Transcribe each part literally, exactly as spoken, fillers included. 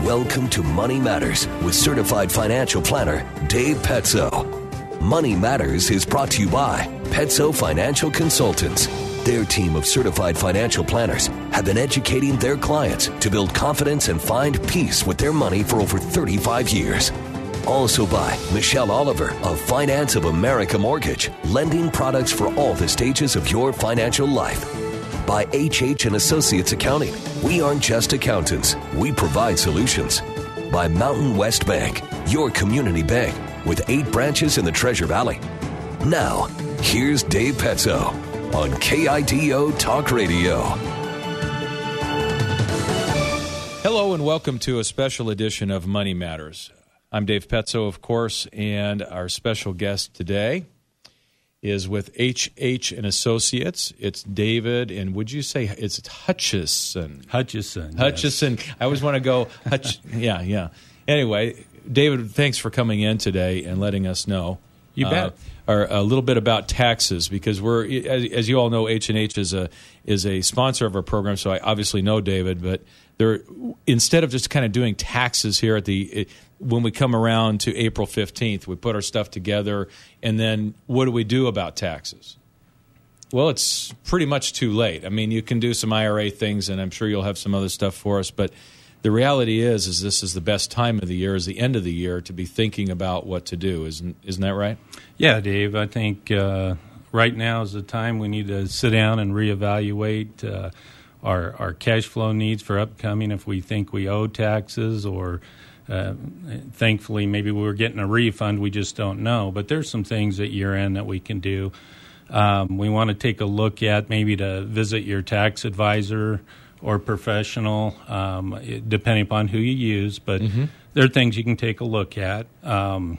Welcome to Money Matters with certified financial planner Dave Petzo. Money Matters is brought to you by Petzo Financial Consultants. Their team of certified financial planners have been educating their clients to build confidence and find peace with their money for over thirty-five years. Also by Michelle Oliver of Finance of America Mortgage, lending products for all the stages of your financial life. By H H and Associates Accounting, we aren't just accountants, we provide solutions. By Mountain West Bank, your community bank with eight branches in the Treasure Valley. Now, here's Dave Petzo on K I D O Talk Radio. Hello and welcome to a special edition of Money Matters. I'm Dave Petzo, of course, and our special guest today is with H H and Associates. It's David, and would you say it's Hutchison? Hutchison. Hutchison. Yes. I always want to go, Hutch- yeah, yeah. Anyway, David, thanks for coming in today and letting us know. You bet. Uh, or a little bit about taxes, because we're, as, as you all know, H and H is a is a sponsor of our program, so I obviously know David. But they're, instead of just kind of doing taxes here at the it, when we come around to April fifteenth, we put our stuff together, and then what do we do about taxes? Well, it's pretty much too late. I mean, you can do some I R A things, and I'm sure you'll have some other stuff for us, but the reality is, is this is the best time of the year, is the end of the year, to be thinking about what to do. Isn't isn't that right? Yeah, Dave. I think uh, right now is the time we need to sit down and reevaluate uh, our our cash flow needs for upcoming. If we think we owe taxes, or uh, thankfully maybe we're getting a refund, we just don't know. But there's some things at year end that we can do. Um, we want to take a look at maybe to visit your tax advisor or professional, um, depending upon who you use. But mm-hmm. there are things you can take a look at. Um,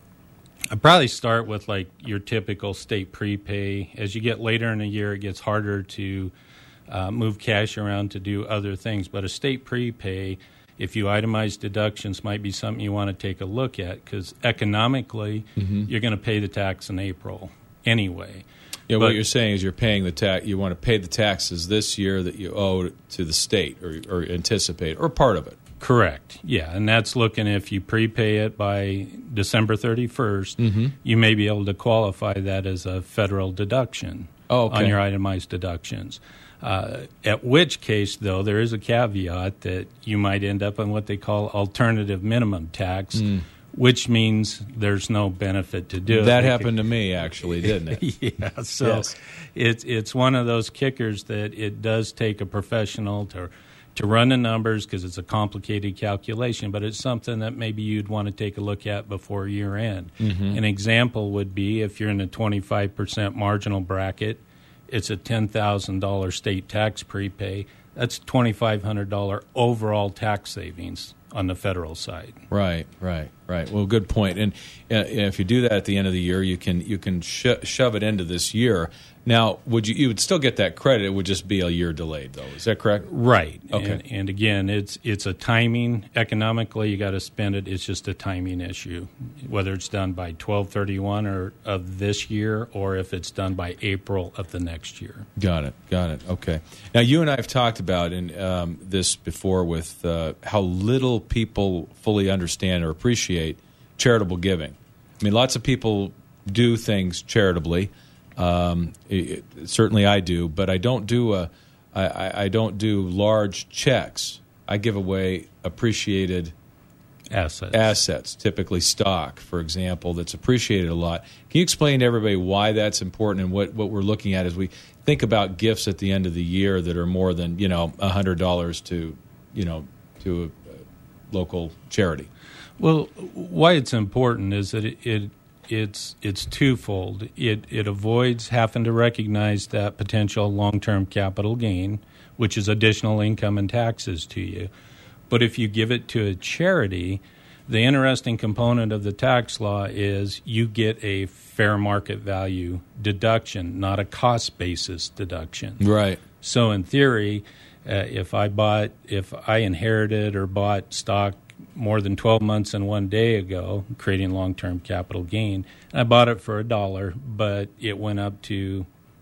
I'd probably start with like your typical state prepay. As you get later in the year, it gets harder to uh, move cash around to do other things. But a state prepay, if you itemize deductions, might be something you want to take a look at, because economically, mm-hmm. you're going to pay the tax in April anyway. Yeah, but what you're saying is you're paying the tax. You want to pay the taxes this year that you owe to the state, or, or anticipate, or part of it. Correct. Yeah, and that's looking, if you prepay it by December thirty-first, mm-hmm. you may be able to qualify that as a federal deduction oh, okay. on your itemized deductions. Uh, at which case, though, there is a caveat that you might end up on what they call alternative minimum tax, mm. which means there's no benefit to do it. That happened to me, actually, didn't it? yeah, so yes. it's it's one of those kickers that it does take a professional to to run the numbers, because it's a complicated calculation, but it's something that maybe you'd want to take a look at before year end. Mm-hmm. An example would be if you're in the twenty-five percent marginal bracket, it's a ten thousand dollars state tax prepay. That's twenty-five hundred dollars overall tax savings on the federal side. Right, right, right. Well, good point. And uh, if you do that at the end of the year, you can you can sho- shove it into this year. Now, would you you would still get that credit? It would just be a year delayed, though. Is that correct? Right. Okay. And, and again, it's it's a timing. Economically, you got to spend it. It's just a timing issue, whether it's done by twelve thirty-one or of this year, or if it's done by April of the next year. Got it. Got it. Okay. Now, you and I have talked about in um, this before with uh, how little people fully understand or appreciate charitable giving. I mean, lots of people do things charitably. Um, it, certainly I do, but I don't do a, I, I don't do large checks. I give away appreciated assets, assets, typically stock, for example, that's appreciated a lot. Can you explain to everybody why that's important and what, what we're looking at as we think about gifts at the end of the year that are more than, you know, one hundred dollars to, you know, to a, a local charity? Well, why it's important is that it, it It's it's twofold. It it avoids having to recognize that potential long-term capital gain, which is additional income and taxes to you. But if you give it to a charity, the interesting component of the tax law is you get a fair market value deduction, not a cost basis deduction. Right. So in theory, uh, if I bought, if I inherited or bought stock more than twelve months and one day ago, creating long-term capital gain, I bought it for a dollar, but it went up to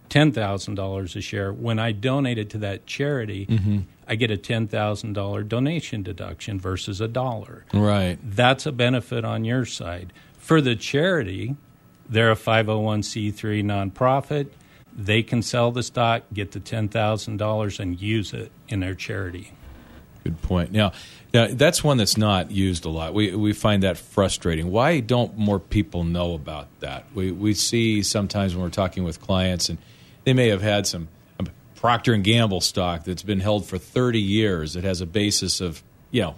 ten thousand dollars a share. When I donate it to that charity, mm-hmm. I get a ten thousand dollars donation deduction versus a dollar. Right. That's a benefit on your side. For the charity, they're a five oh one c three nonprofit. They can sell the stock, get the ten thousand dollars, and use it in their charity. Good point. Now, now, that's one that's not used a lot. We we find that frustrating. Why don't more people know about that? We we see sometimes when we're talking with clients, and they may have had some um, Procter and Gamble stock that's been held for thirty years. It has a basis of, you know,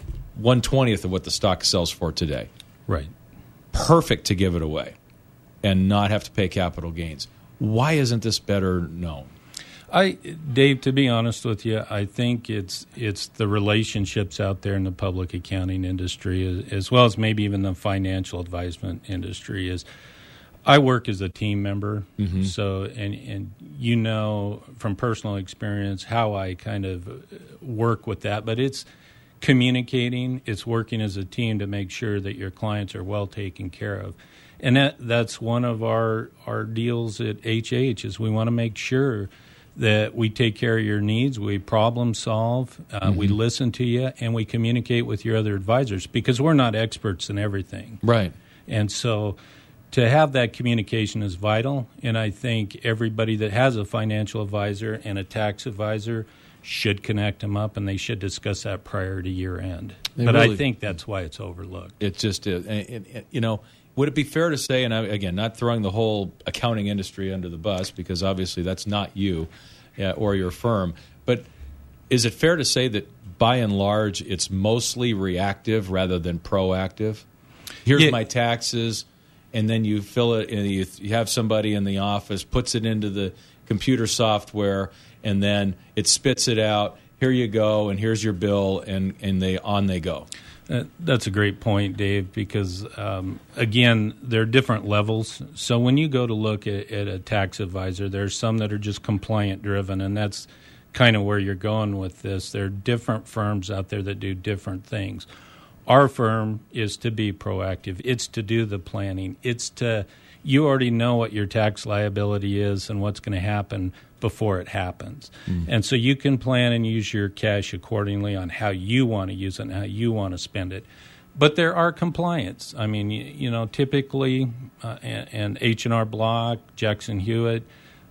one twentieth of what the stock sells for today. Right. Perfect to give it away and not have to pay capital gains. Why isn't this better known? I, Dave, to be honest with you, I think it's it's the relationships out there in the public accounting industry, as, as well as maybe even the financial advisement industry. Is I work as a team member, mm-hmm. so and and you know from personal experience how I kind of work with that. But it's communicating, it's working as a team to make sure that your clients are well taken care of. And that that's one of our, our deals at H H is we want to make sure that we take care of your needs, we problem solve, uh, mm-hmm. we listen to you, and we communicate with your other advisors because we're not experts in everything. Right. And so to have that communication is vital, and I think everybody that has a financial advisor and a tax advisor should connect them up, and they should discuss that prior to year end. They but really, I think that's why it's overlooked. It just is. And, and, and, you know, would it be fair to say, and I, again, not throwing the whole accounting industry under the bus because obviously that's not you uh, or your firm, but is it fair to say that by and large it's mostly reactive rather than proactive? Here's yeah. my taxes, and then you fill it, and you, you have somebody in the office puts it into the computer software, and then it spits it out. Here you go, and here's your bill, and, and they on they go. Uh, that's a great point, Dave, because, um, again, there are different levels. So when you go to look at, at a tax advisor, there's some that are just compliant-driven, and that's kind of where you're going with this. There are different firms out there that do different things. Our firm is to be proactive. It's to do the planning. It's to – you already know what your tax liability is and what's going to happen before it happens. Mm. And so you can plan and use your cash accordingly on how you want to use it and how you want to spend it. But there are compliance. I mean, you, you know, typically, uh, and, and H and R Block, Jackson Hewitt,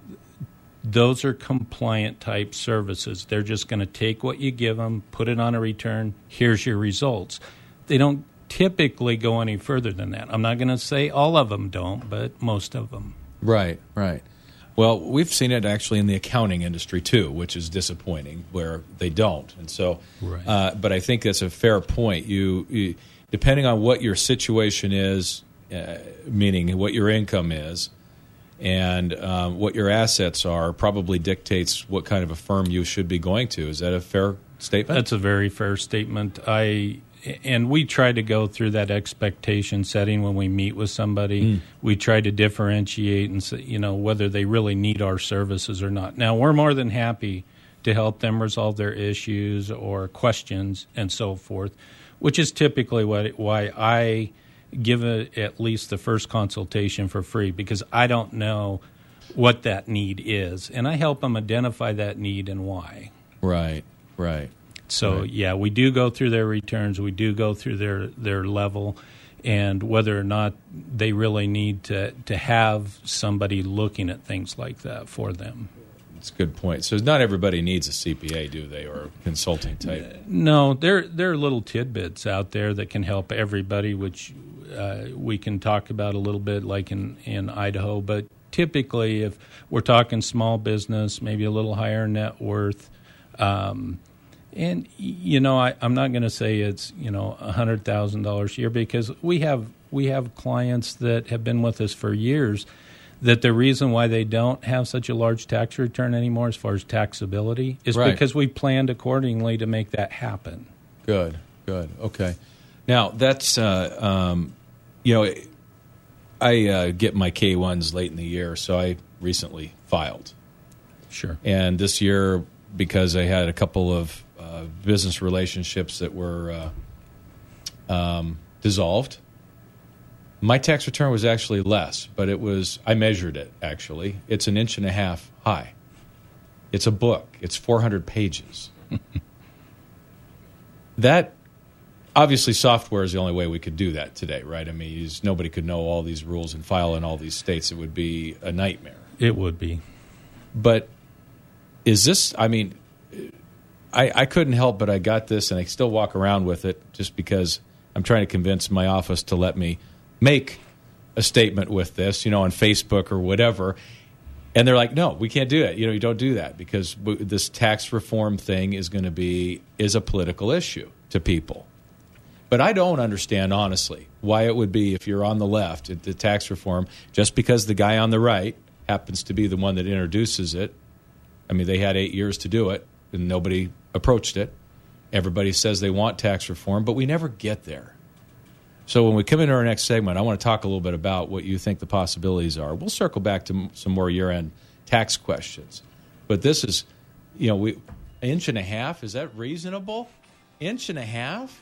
those are compliant type services. They're just going to take what you give them, put it on a return, here's your results. They don't typically go any further than that. I'm not going to say all of them don't, but most of them. Right, right. Well, we've seen it actually in the accounting industry too, which is disappointing, where they don't. And so, right. uh, but I think that's a fair point. You, you depending on what your situation is, uh, meaning what your income is, and um, what your assets are, probably dictates what kind of a firm you should be going to. Is that a fair statement? That's a very fair statement. I. And we try to go through that expectation setting when we meet with somebody. Mm. We try to differentiate and say, you know, whether they really need our services or not. Now, we're more than happy to help them resolve their issues or questions and so forth, which is typically what, why I give a, at least the first consultation for free, because I don't know what that need is. And I help them identify that need and why. Right, right. So, right. yeah, we do go through their returns. We do go through their, their level, and whether or not they really need to, to have somebody looking at things like that for them. That's a good point. So not everybody needs a C P A, do they, or a consulting type? No, there, there are little tidbits out there that can help everybody, which uh, we can talk about a little bit like in, in Idaho. But typically, if we're talking small business, maybe a little higher net worth, um and, you know, I, I'm not going to say it's, you know, one hundred thousand dollars a year, because we have we have clients that have been with us for years that the reason why they don't have such a large tax return anymore as far as taxability is right. because we planned accordingly to make that happen. Good, good. Okay. Now, that's, uh, um, you know, I uh, get my K ones late in the year, so I recently filed. Sure. And this year, because I had a couple of Uh, business relationships that were uh, um, dissolved, My tax return was actually less, but it was, I measured it, actually. It's an inch and a half high. It's a book. It's four hundred pages. That, obviously, software is the only way we could do that today, right? I mean, is, nobody could know all these rules and file in all these states. It would be a nightmare. It would be. But is this, I mean, I, I couldn't help but I got this, and I still walk around with it just because I'm trying to convince my office to let me make a statement with this, you know, on Facebook or whatever. And they're like, no, we can't do that. You know, you don't do that because w- this tax reform thing is going to be, is a political issue to people. But I don't understand, honestly, why it would be, if you're on the left, the tax reform, just because the guy on the right happens to be the one that introduces it. I mean, they had eight years to do it, and nobody approached it. Everybody says they want tax reform, but we never get there. So when we come into our next segment, I want to talk a little bit about what you think the possibilities are. We'll circle back to some more year-end tax questions. But this is, you know, we an inch and a half, is that reasonable? Inch and a half?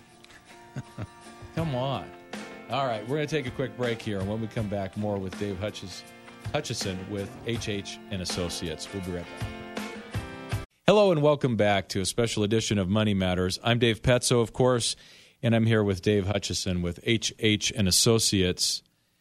Come on. All right, we're going to take a quick break here, and when we come back, more with Dave Hutchis, Hutchison with H H and Associates. We'll be right back. Hello and welcome back to a special edition of Money Matters. I'm Dave Petzo, of course, and I'm here with Dave Hutchison with H H and Associates,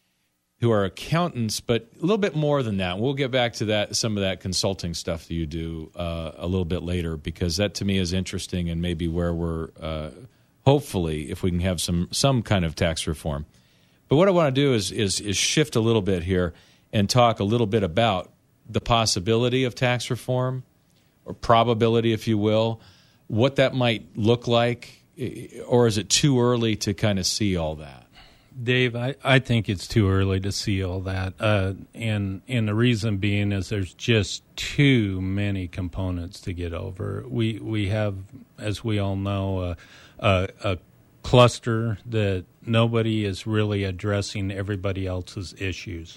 who are accountants, but a little bit more than that. We'll get back to that, some of that consulting stuff that you do uh, a little bit later, because that to me is interesting and maybe where we're uh, hopefully, if we can have some some kind of tax reform. But what I want to do is is is shift a little bit here and talk a little bit about the possibility of tax reform, or probability, if you will, what that might look like, or is it too early to kind of see all that? Dave, I, I think it's too early to see all that. Uh, and, and the reason being is there's just too many components to get over. We we have, as we all know, a, a, a cluster that nobody is really addressing everybody else's issues.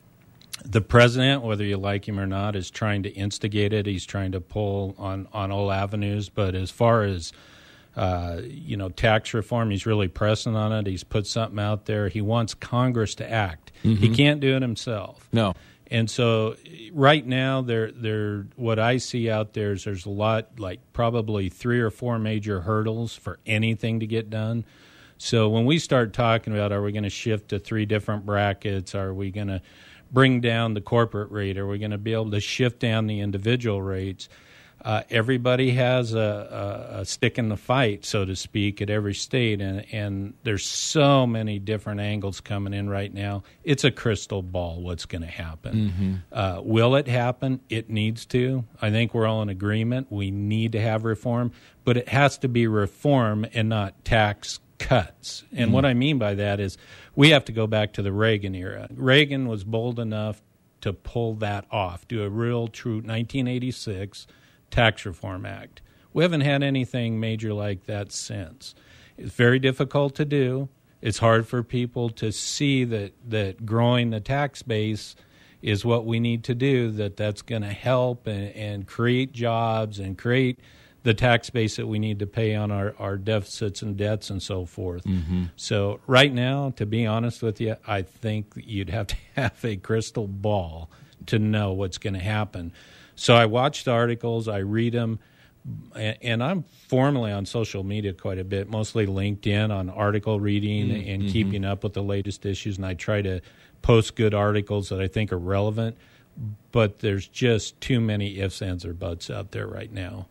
The president, whether you like him or not, is trying to instigate it. He's trying to pull on, on all avenues. But as far as, uh, you know, tax reform, he's really pressing on it. He's put something out there. He wants Congress to act. Mm-hmm. He can't do it himself. No. And so right now, there, there, what I see out there is there's a lot, like probably three or four major hurdles for anything to get done. So when we start talking about, are we going to shift to three different brackets? Are we going to bring down the corporate rate? Are we going to be able to shift down the individual rates? Uh, everybody has a, a, a stick in the fight, so to speak, at every state, and, and there's so many different angles coming in right now. It's a crystal ball what's going to happen. Mm-hmm. Uh, will it happen? It needs to. I think we're all in agreement. We need to have reform, but it has to be reform and not tax cuts. And mm-hmm. what I mean by that is we have to go back to the Reagan era. Reagan was bold enough to pull that off, do a real true nineteen eighty-six Tax Reform Act. We haven't had anything major like that since. It's very difficult to do. It's hard for people to see that, that growing the tax base is what we need to do, that that's going to help and, and create jobs and create the tax base that we need to pay on our, our deficits and debts and so forth. Mm-hmm. So right now, to be honest with you, I think you'd have to have a crystal ball to know what's going to happen. So I watch the articles, I read them, and, and I'm formally on social media quite a bit, mostly LinkedIn on article reading mm-hmm. and keeping up with the latest issues, and I try to post good articles that I think are relevant, but there's just too many ifs, ands, or buts out there right now.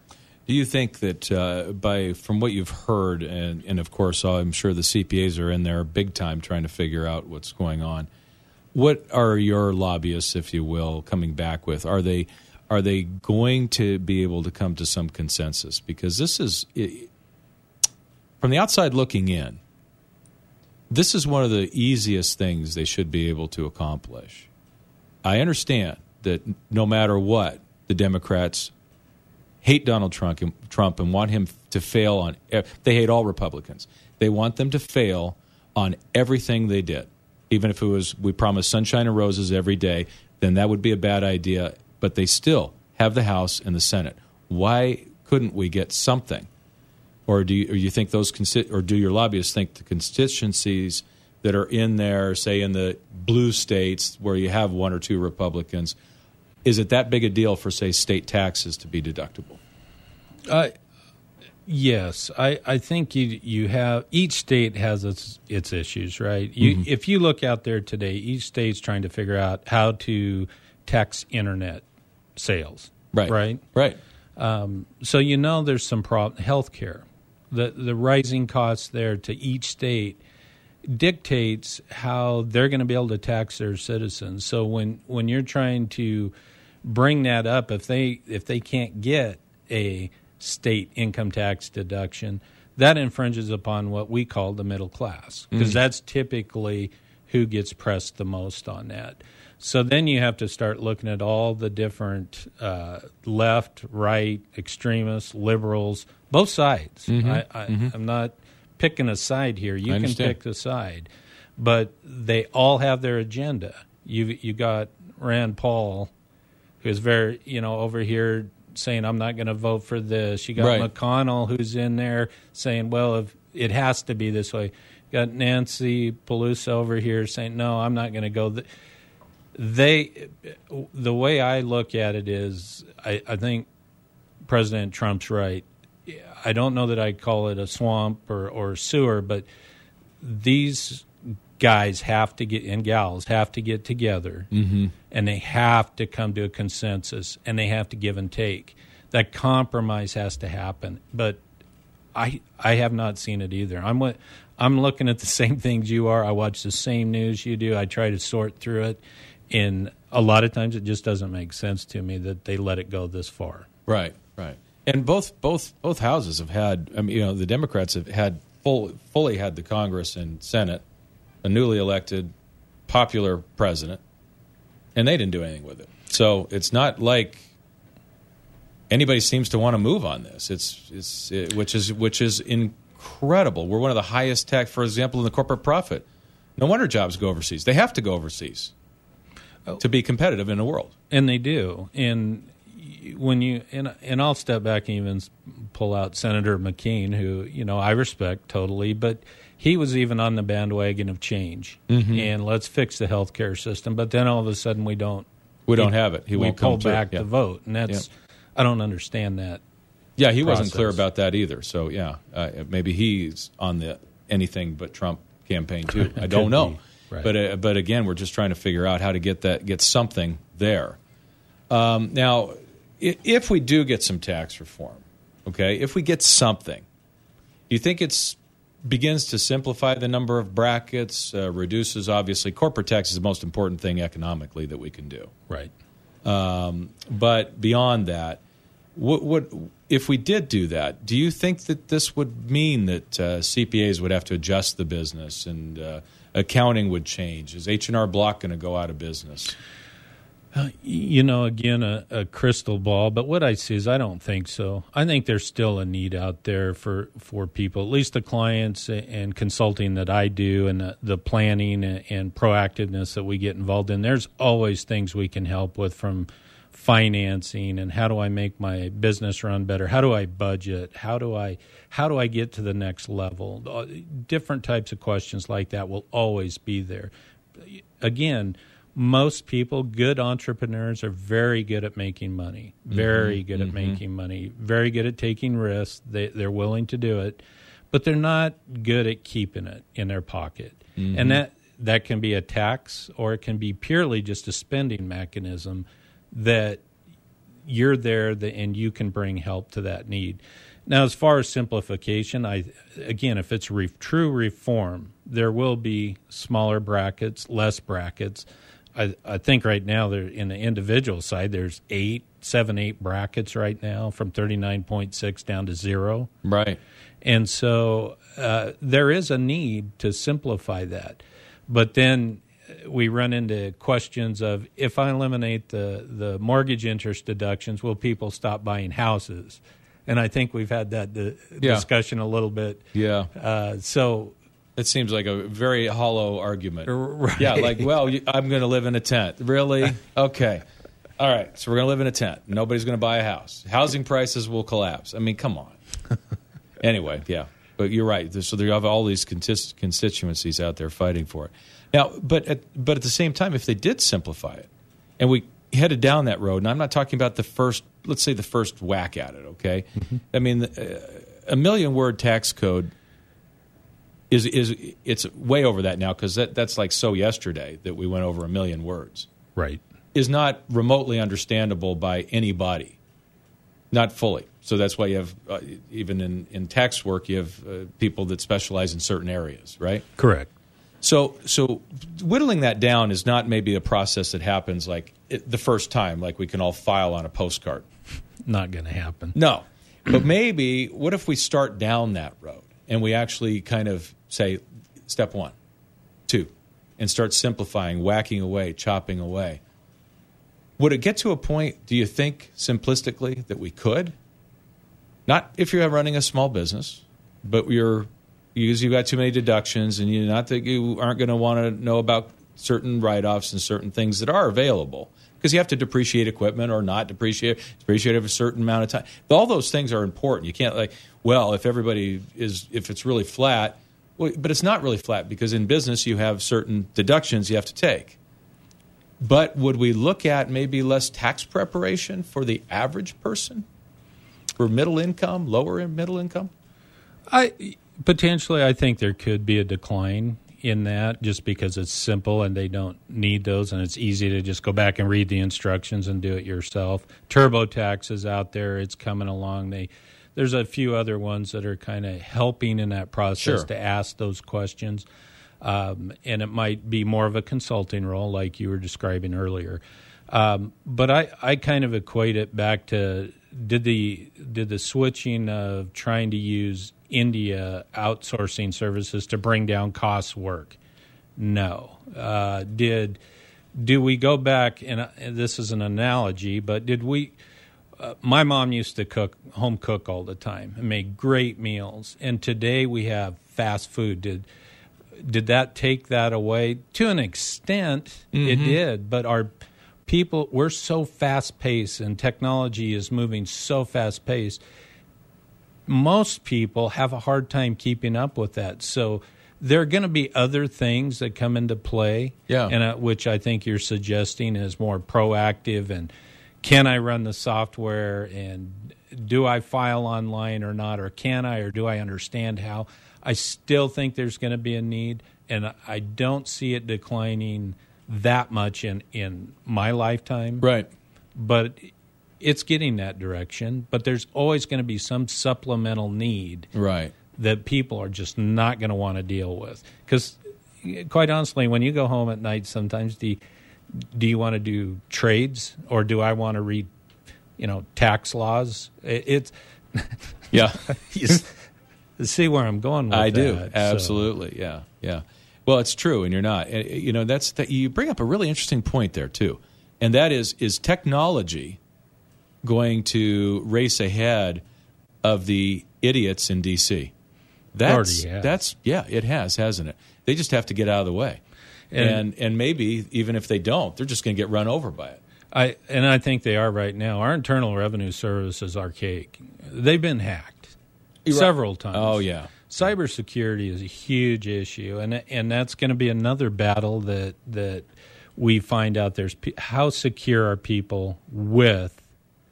Do you think that uh, by from what you've heard, and, and of course I'm sure the C P As are in there big time trying to figure out what's going on, what are your lobbyists, if you will, coming back with? Are they are they going to be able to come to some consensus? Because this is, it, from the outside looking in, this is one of the easiest things they should be able to accomplish. I understand that no matter what, the Democrats hate Donald Trump and, Trump and want him to fail on – they hate all Republicans. They want them to fail on everything they did. Even if it was, we promise sunshine and roses every day, then that would be a bad idea. But they still have the House and the Senate. Why couldn't we get something? Or do you, or you think those, or do your lobbyists think the constituencies that are in there, say in the blue states where you have one or two Republicans, is it that big a deal for, say, state taxes to be deductible? Uh, yes. I, I think you you have each state has its its issues, right? You, mm-hmm. If you look out there today, each state's trying to figure out how to tax internet sales. Right. Right. Right. Um, so you know there's some problem. Healthcare, the the rising costs there to each state dictates how they're going to be able to tax their citizens. So when, when you're trying to bring that up, if they if they can't get a state income tax deduction, that infringes upon what we call the middle class, because mm. that's typically who gets pressed the most on that. So then you have to start looking at all the different uh, left, right, extremists, liberals, both sides. Mm-hmm. I, I, mm-hmm. I'm not picking a side here. You can pick the side. But they all have their agenda. You you got Rand Paul, who's very, you know, over here saying, I'm not going to vote for this. You got right. McConnell, who's in there saying, well, if it has to be this way. You got Nancy Pelosi over here saying, no, I'm not going to go. Th- they, the way I look at it is, I, I think President Trump's right. I don't know that I'd call it a swamp or, or sewer, but these guys have to get, and gals have to get together, mm-hmm. and they have to come to a consensus, and they have to give and take. That compromise has to happen, but I I have not seen it either. I'm I'm looking at the same things you are. I watch the same news you do. I try to sort through it, and a lot of times it just doesn't make sense to me that they let it go this far. Right, right. And both both both houses have had. I mean, you know, the Democrats have had full, fully had the Congress and Senate, a newly elected, popular president, and they didn't do anything with it. So it's not like anybody seems to want to move on this. It's it's it, which is which is incredible. We're one of the highest tax, for example, in the corporate profit. No wonder jobs go overseas. They have to go overseas oh. to be competitive in the world, and they do. And when you and and I'll step back and even pull out Senator McCain, who, you know, I respect totally, but he was even on the bandwagon of change mm-hmm. and let's fix the healthcare system. But then all of a sudden we don't we don't he, have it. He we won't pull come through. back yeah. the vote, and that's yeah. I don't understand that. Yeah, he process. wasn't clear about that either. So yeah, uh, maybe he's on the anything but Trump campaign too. I don't know, right. but uh, but again, we're just trying to figure out how to get that get something there. Um, now, if we do get some tax reform, okay, if we get something, do you think it's begins to simplify the number of brackets, uh, reduces, obviously, corporate tax is the most important thing economically that we can do. Right. Um, but beyond that, what, what if we did do that, do you think that this would mean that uh, C P As would have to adjust the business and uh, accounting would change? Is H and R Block going to go out of business? Uh, you know, again, a, a crystal ball, but what I see is I don't think so. I think there's still a need out there for, for people, at least the clients and consulting that I do and the, the planning and, and proactiveness that we get involved in. There's always things we can help with, from financing and how do I make my business run better? How do I budget? How do I how do I get to the next level? Different types of questions like that will always be there. Again, most people, good entrepreneurs, are very good at making money, very mm-hmm. good mm-hmm. at making money, very good at taking risks. They, they're willing to do it, but they're not good at keeping it in their pocket. Mm-hmm. And that, that can be a tax, or it can be purely just a spending mechanism that you're there the, and you can bring help to that need. Now, as far as simplification, I again, if it's re- true reform, there will be smaller brackets, less brackets. I, I think right now, there in the individual side, there's eight, seven, eight brackets right now, from thirty-nine point six down to zero. Right. And so uh, there is a need to simplify that. But then we run into questions of, if I eliminate the, the mortgage interest deductions, will people stop buying houses? And I think we've had that di- yeah. discussion a little bit. Yeah. Uh, so it seems like a very hollow argument. Right. Yeah, like, well, you, I'm going to live in a tent. Really? Okay. All right, so we're going to live in a tent. Nobody's going to buy a house. Housing prices will collapse. I mean, come on. Anyway, yeah. But you're right. So you have all these contis- constituencies out there fighting for it. Now, but at, but at the same time, if they did simplify it, and we headed down that road, and I'm not talking about the first, let's say the first whack at it, okay? Mm-hmm. I mean, uh, a million-word tax code is is it's way over that now, because that, that's like so yesterday that we went over a million words. Right. Is not remotely understandable by anybody, not fully. So that's why you have, uh, even in, in tax work, you have uh, people that specialize in certain areas, right? Correct. So so whittling that down is not maybe a process that happens like it, the first time, like we can all file on a postcard. Not going to happen. No. But maybe, what if we start down that road and we actually kind of say, step one, two, and start simplifying, whacking away, chopping away. Would it get to a point, do you think, simplistically, that we could? Not if you're running a small business, but you're because you've got too many deductions, and you not that you aren't going to want to know about certain write-offs and certain things that are available, because you have to depreciate equipment or not depreciate depreciate over a certain amount of time. All those things are important. You can't like, well, if everybody is if it's really flat, well, but it's not really flat, because in business you have certain deductions you have to take. But would we look at maybe less tax preparation for the average person, for middle income, lower middle income? I potentially, I think there could be a decline in that, just because it's simple and they don't need those, and it's easy to just go back and read the instructions and do it yourself. TurboTax is out there; it's coming along. They there's a few other ones that are kind of helping in that process sure. to ask those questions. Um, and it might be more of a consulting role, like you were describing earlier. Um, but I, I kind of equate it back to did the did the switching of trying to use India outsourcing services to bring down costs work? No. Uh, did do we go back, and, and this is an analogy, but did we? Uh, my mom used to cook home cook all the time and make great meals, and today we have fast food. Did Did that take that away? To an extent, mm-hmm. it did. But our people, we're so fast-paced, and technology is moving so fast-paced. Most people have a hard time keeping up with that. So there are going to be other things that come into play, yeah. and uh, which I think you're suggesting is more proactive. And can I run the software? And do I file online or not? Or can I? Or do I understand how? I still think there's going to be a need, and I don't see it declining that much in, in my lifetime. Right. But it's getting that direction. But there's always going to be some supplemental need right. that people are just not going to want to deal with. Because, quite honestly, when you go home at night sometimes, do you, do you want to do trades, or do I want to read, you know, tax laws? It, it's yeah. See where I'm going with I that. do. Absolutely. So. Yeah. Yeah. Well, it's true, and you're not. You know, that's the, you bring up a really interesting point there too. And that is is technology going to race ahead of the idiots in D C? That's Already, yeah. that's yeah, it has, hasn't it? They just have to get out of the way. And and, and maybe even if they don't, they're just going to get run over by it. I and I think they are right now. Our Internal Revenue Service is archaic. They've been hacked. Right. Several times. Oh, yeah. Cybersecurity is a huge issue, and and that's going to be another battle that that we find out there's how secure are people with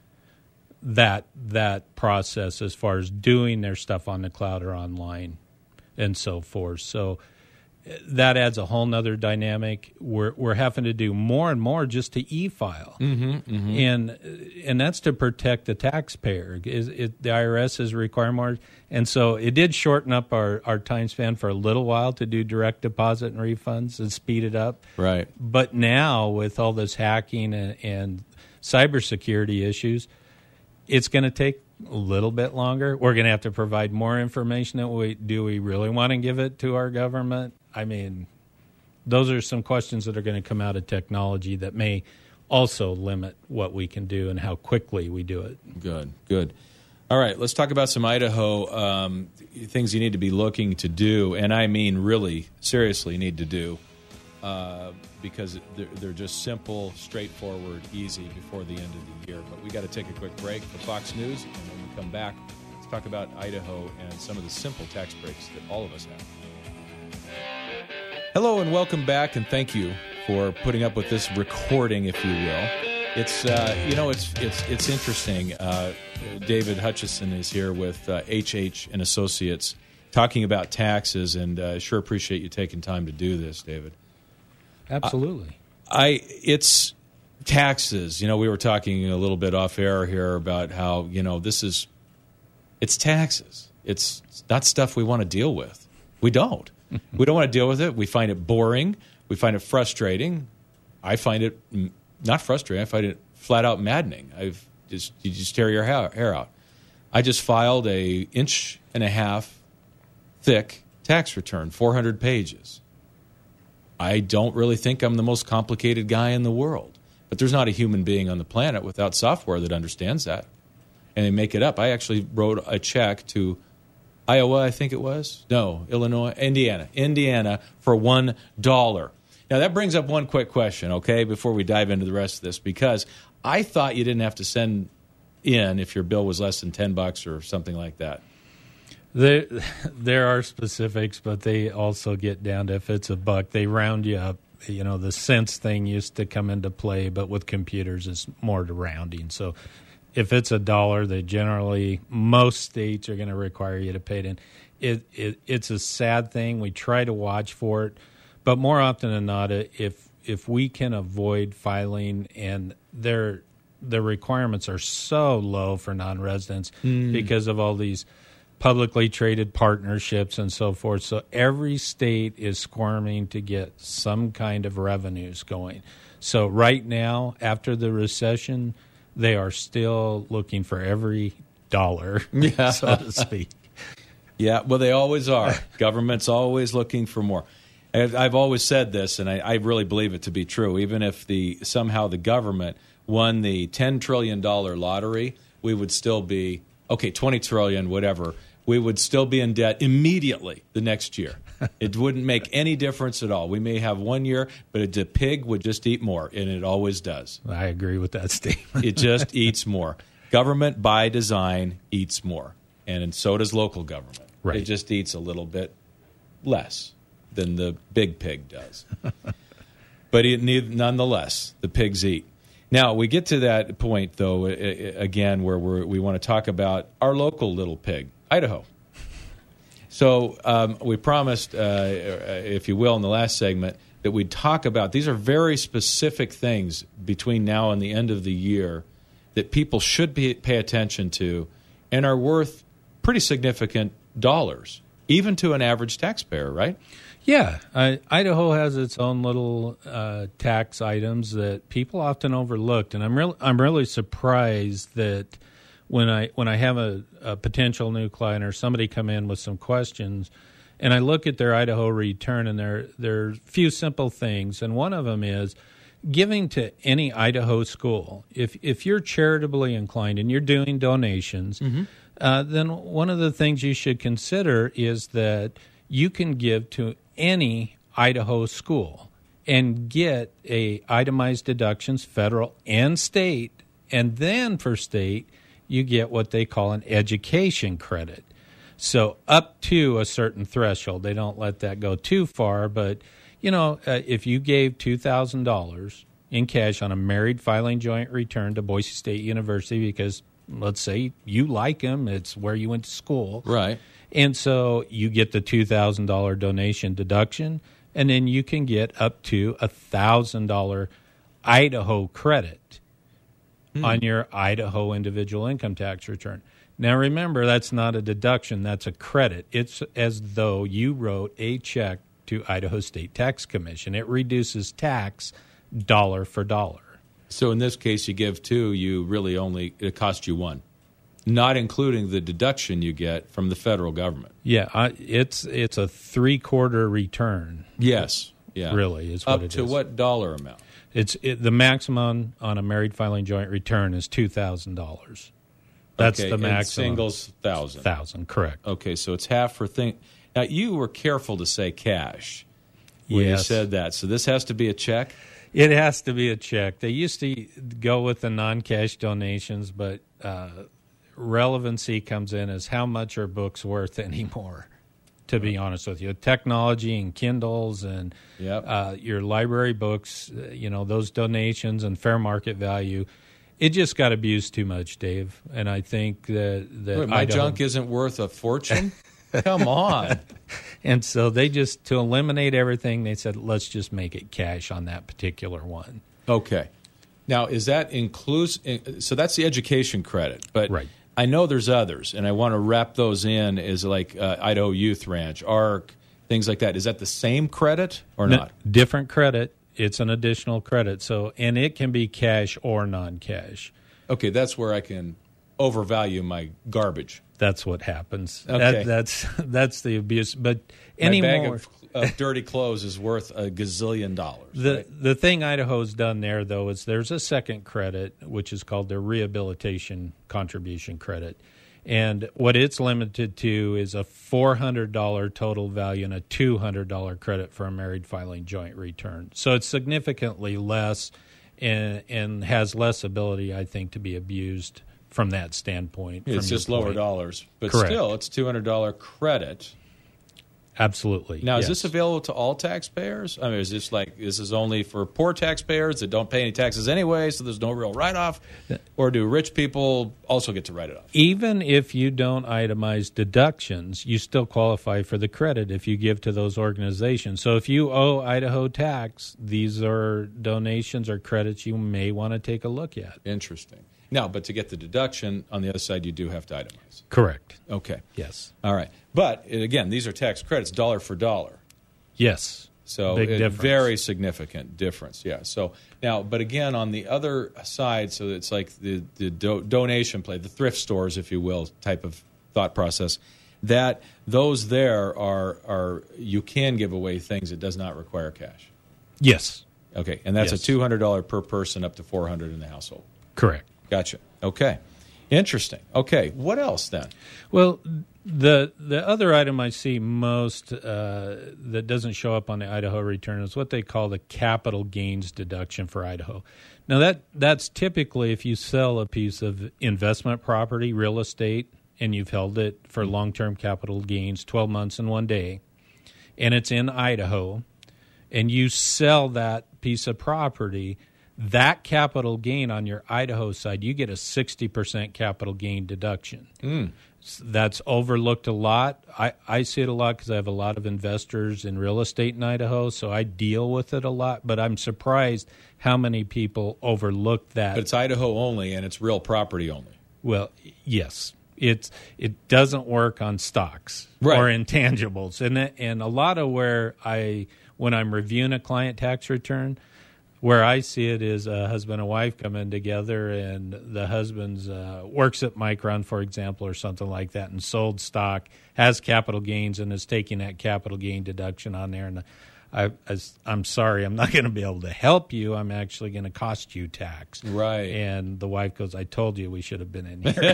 that that process as far as doing their stuff on the cloud or online and so forth. So that adds a whole nother dynamic. We're we're having to do more and more just to e-file, mm-hmm, mm-hmm. and and that's to protect the taxpayer. Is it, the I R S is requiring more, and so it did shorten up our, our time span for a little while to do direct deposit and refunds and speed it up. Right. But now with all this hacking and, and cybersecurity issues, it's going to take a little bit longer. We're going to have to provide more information. That we do we really want to give it to our government? I mean, those are some questions that are going to come out of technology that may also limit what we can do and how quickly we do it. Good, good. All right, let's talk about some Idaho um, things you need to be looking to do, and I mean really, seriously need to do, uh, because they're, they're just simple, straightforward, easy before the end of the year. But we got to take a quick break for Fox News, and when we come back, let's talk about Idaho and some of the simple tax breaks that all of us have. Hello and welcome back, and thank you for putting up with this recording, if you will. It's uh, you know it's it's it's interesting. Uh, David Hutchison is here with uh, H H and Associates, talking about taxes, and uh, sure appreciate you taking time to do this, David. Absolutely. I, I it's taxes. You know, we were talking a little bit off air here about how you know this is it's taxes. It's not stuff we want to deal with. We don't. We don't want to deal with it. We find it boring. We find it frustrating. I find it not frustrating. I find it flat out maddening. I've just you just tear your hair, hair out. I just filed a inch and a half thick tax return, four hundred pages. I don't really think I'm the most complicated guy in the world, but there's not a human being on the planet without software that understands that, and they make it up. I actually wrote a check to Iowa, I think it was. No, Illinois, Indiana. Indiana for one dollar. Now, that brings up one quick question, okay, before we dive into the rest of this, because I thought you didn't have to send in if your bill was less than ten bucks or something like that. There, there are specifics, but they also get down to if it's a buck, they round you up. You know, the cents thing used to come into play, but with computers, it's more to rounding. So if it's a dollar, they generally, most states are going to require you to pay it in. It, it, it's a sad thing. We try to watch for it, but more often than not, if if we can avoid filing, and their the requirements are so low for non-residents mm. because of all these publicly traded partnerships and so forth. So every state is squirming to get some kind of revenues going. So right now, after the recession, they are still looking for every dollar, yeah. so to speak. Yeah, well, they always are. Government's always looking for more. I've always said this, and I, I really believe it to be true. Even if the somehow the government won the ten trillion dollars lottery, we would still be, okay, twenty trillion dollars, whatever, we would still be in debt immediately the next year. It wouldn't make any difference at all. We may have one year, but a pig would just eat more, and it always does. I agree with that statement. It just eats more. Government, by design, eats more, and so does local government. Right. It just eats a little bit less than the big pig does. But it, nonetheless, the pigs eat. Now, we get to that point, though, again, where we're, we want to talk about our local little pig, Idaho. So um, we promised, uh, if you will, in the last segment, that we'd talk about, these are very specific things between now and the end of the year that people should be, pay attention to and are worth pretty significant dollars, even to an average taxpayer, right? Yeah. Uh, Idaho has its own little uh, tax items that people often overlooked, and I'm really, I'm really surprised that when I when I have a, a potential new client or somebody come in with some questions, and I look at their Idaho return, and there there's a few simple things, and one of them is giving to any Idaho school. If if you're charitably inclined and you're doing donations, mm-hmm. uh, then one of the things you should consider is that you can give to any Idaho school and get a itemized deductions, federal and state, and then for state, you get what they call an education credit. So up to a certain threshold. They don't let that go too far, but, you know, uh, if you gave two thousand dollars in cash on a married filing joint return to Boise State University because, let's say, you like them, it's where you went to school. Right. And so you get the two thousand dollars donation deduction, and then you can get up to a one thousand dollars Idaho credit Hmm. on your Idaho individual income tax return. Now, remember, that's not a deduction. That's a credit. It's as though you wrote a check to Idaho State Tax Commission. It reduces tax dollar for dollar. So in this case, you give two, you really only, it costs you one, not including the deduction you get from the federal government. Yeah, I, it's it's a three-quarter return. Yes. Yeah. Really is what Up it to is. what dollar amount? It's it, the maximum on a married filing joint return is two thousand dollars. That's okay, the maximum. And singles, thousand. Thousand, correct. Okay, so it's half for thing. Now you were careful to say cash when yes. you said that. So this has to be a check. It has to be a check. They used to go with the non-cash donations, but uh, relevancy comes in is how much are books worth anymore, to be honest with you. Technology and Kindles and Yep. uh, your library books, uh, you know, those donations and fair market value, it just got abused too much, Dave. And I think that, that Wait, my Idaho, junk isn't worth a fortune? Come on. And so they just, to eliminate everything, they said, let's just make it cash on that particular one. Okay. Now, is that inclusive? So that's the education credit. But Right. I know there's others, and I want to wrap those in as like uh, Idaho Youth Ranch, ARC, things like that. Is that the same credit or No, not? different credit. It's an additional credit. So, and it can be cash or non-cash. Okay, that's where I can overvalue my garbage. That's what happens. Okay. That, that's that's the abuse. But My bag anymore, of, of dirty clothes is worth a gazillion dollars. the right? the thing Idaho's done there though is there's a second credit which is called their rehabilitation contribution credit, and what it's limited to is a four hundred dollars total value and a two hundred dollars credit for a married filing joint return. So it's significantly less, and and has less ability, I think, to be abused from that standpoint. It's from your just lower point. dollars. But Correct. still, it's two hundred dollars credit. Absolutely. Now, is yes. this available to all taxpayers? I mean, is this like, this is only for poor taxpayers that don't pay any taxes anyway, so there's no real write-off? Or do rich people also get to write it off? Even if you don't itemize deductions, you still qualify for the credit if you give to those organizations. So if you owe Idaho tax, these are donations or credits you may want to take a look at. Interesting. Now, but to get the deduction, on the other side, you do have to itemize. Correct. Okay. Yes. All right. But, again, these are tax credits, dollar for dollar. Yes. So Big a difference. very significant difference, yeah. So now, but again, on the other side, so it's like the, the do, donation play, the thrift stores, if you will, type of thought process, that those there are, are you can give away things that does not require cash. Yes. Okay, and that's Yes. a two hundred dollars per person up to four hundred dollars in the household. Correct. Gotcha. Okay. Interesting. Okay, what else then? Well, the the other item I see most uh, that doesn't show up on the Idaho return is what they call the capital gains deduction for Idaho. Now that that's typically if you sell a piece of investment property, real estate, and you've held it for long-term capital gains, twelve months and one day, and it's in Idaho, and you sell that piece of property, that capital gain on your Idaho side, you get a sixty percent capital gain deduction. Mm. That's overlooked a lot. I, I see it a lot because I have a lot of investors in real estate in Idaho, so I deal with it a lot. But I'm surprised how many people overlook that. But it's Idaho only, and it's real property only. Well, yes. It's it doesn't work on stocks Right. or intangibles. And that, and a lot of where I when I'm reviewing a client tax return, where I see it is a husband and wife coming together, and the husband's uh, works at Micron, for example, or something like that, and sold stock, has capital gains, and is taking that capital gain deduction on there. And I, I, I'm sorry, I'm not going to be able to help you. I'm actually going to cost you tax. Right. And the wife goes, I told you we should have been in here.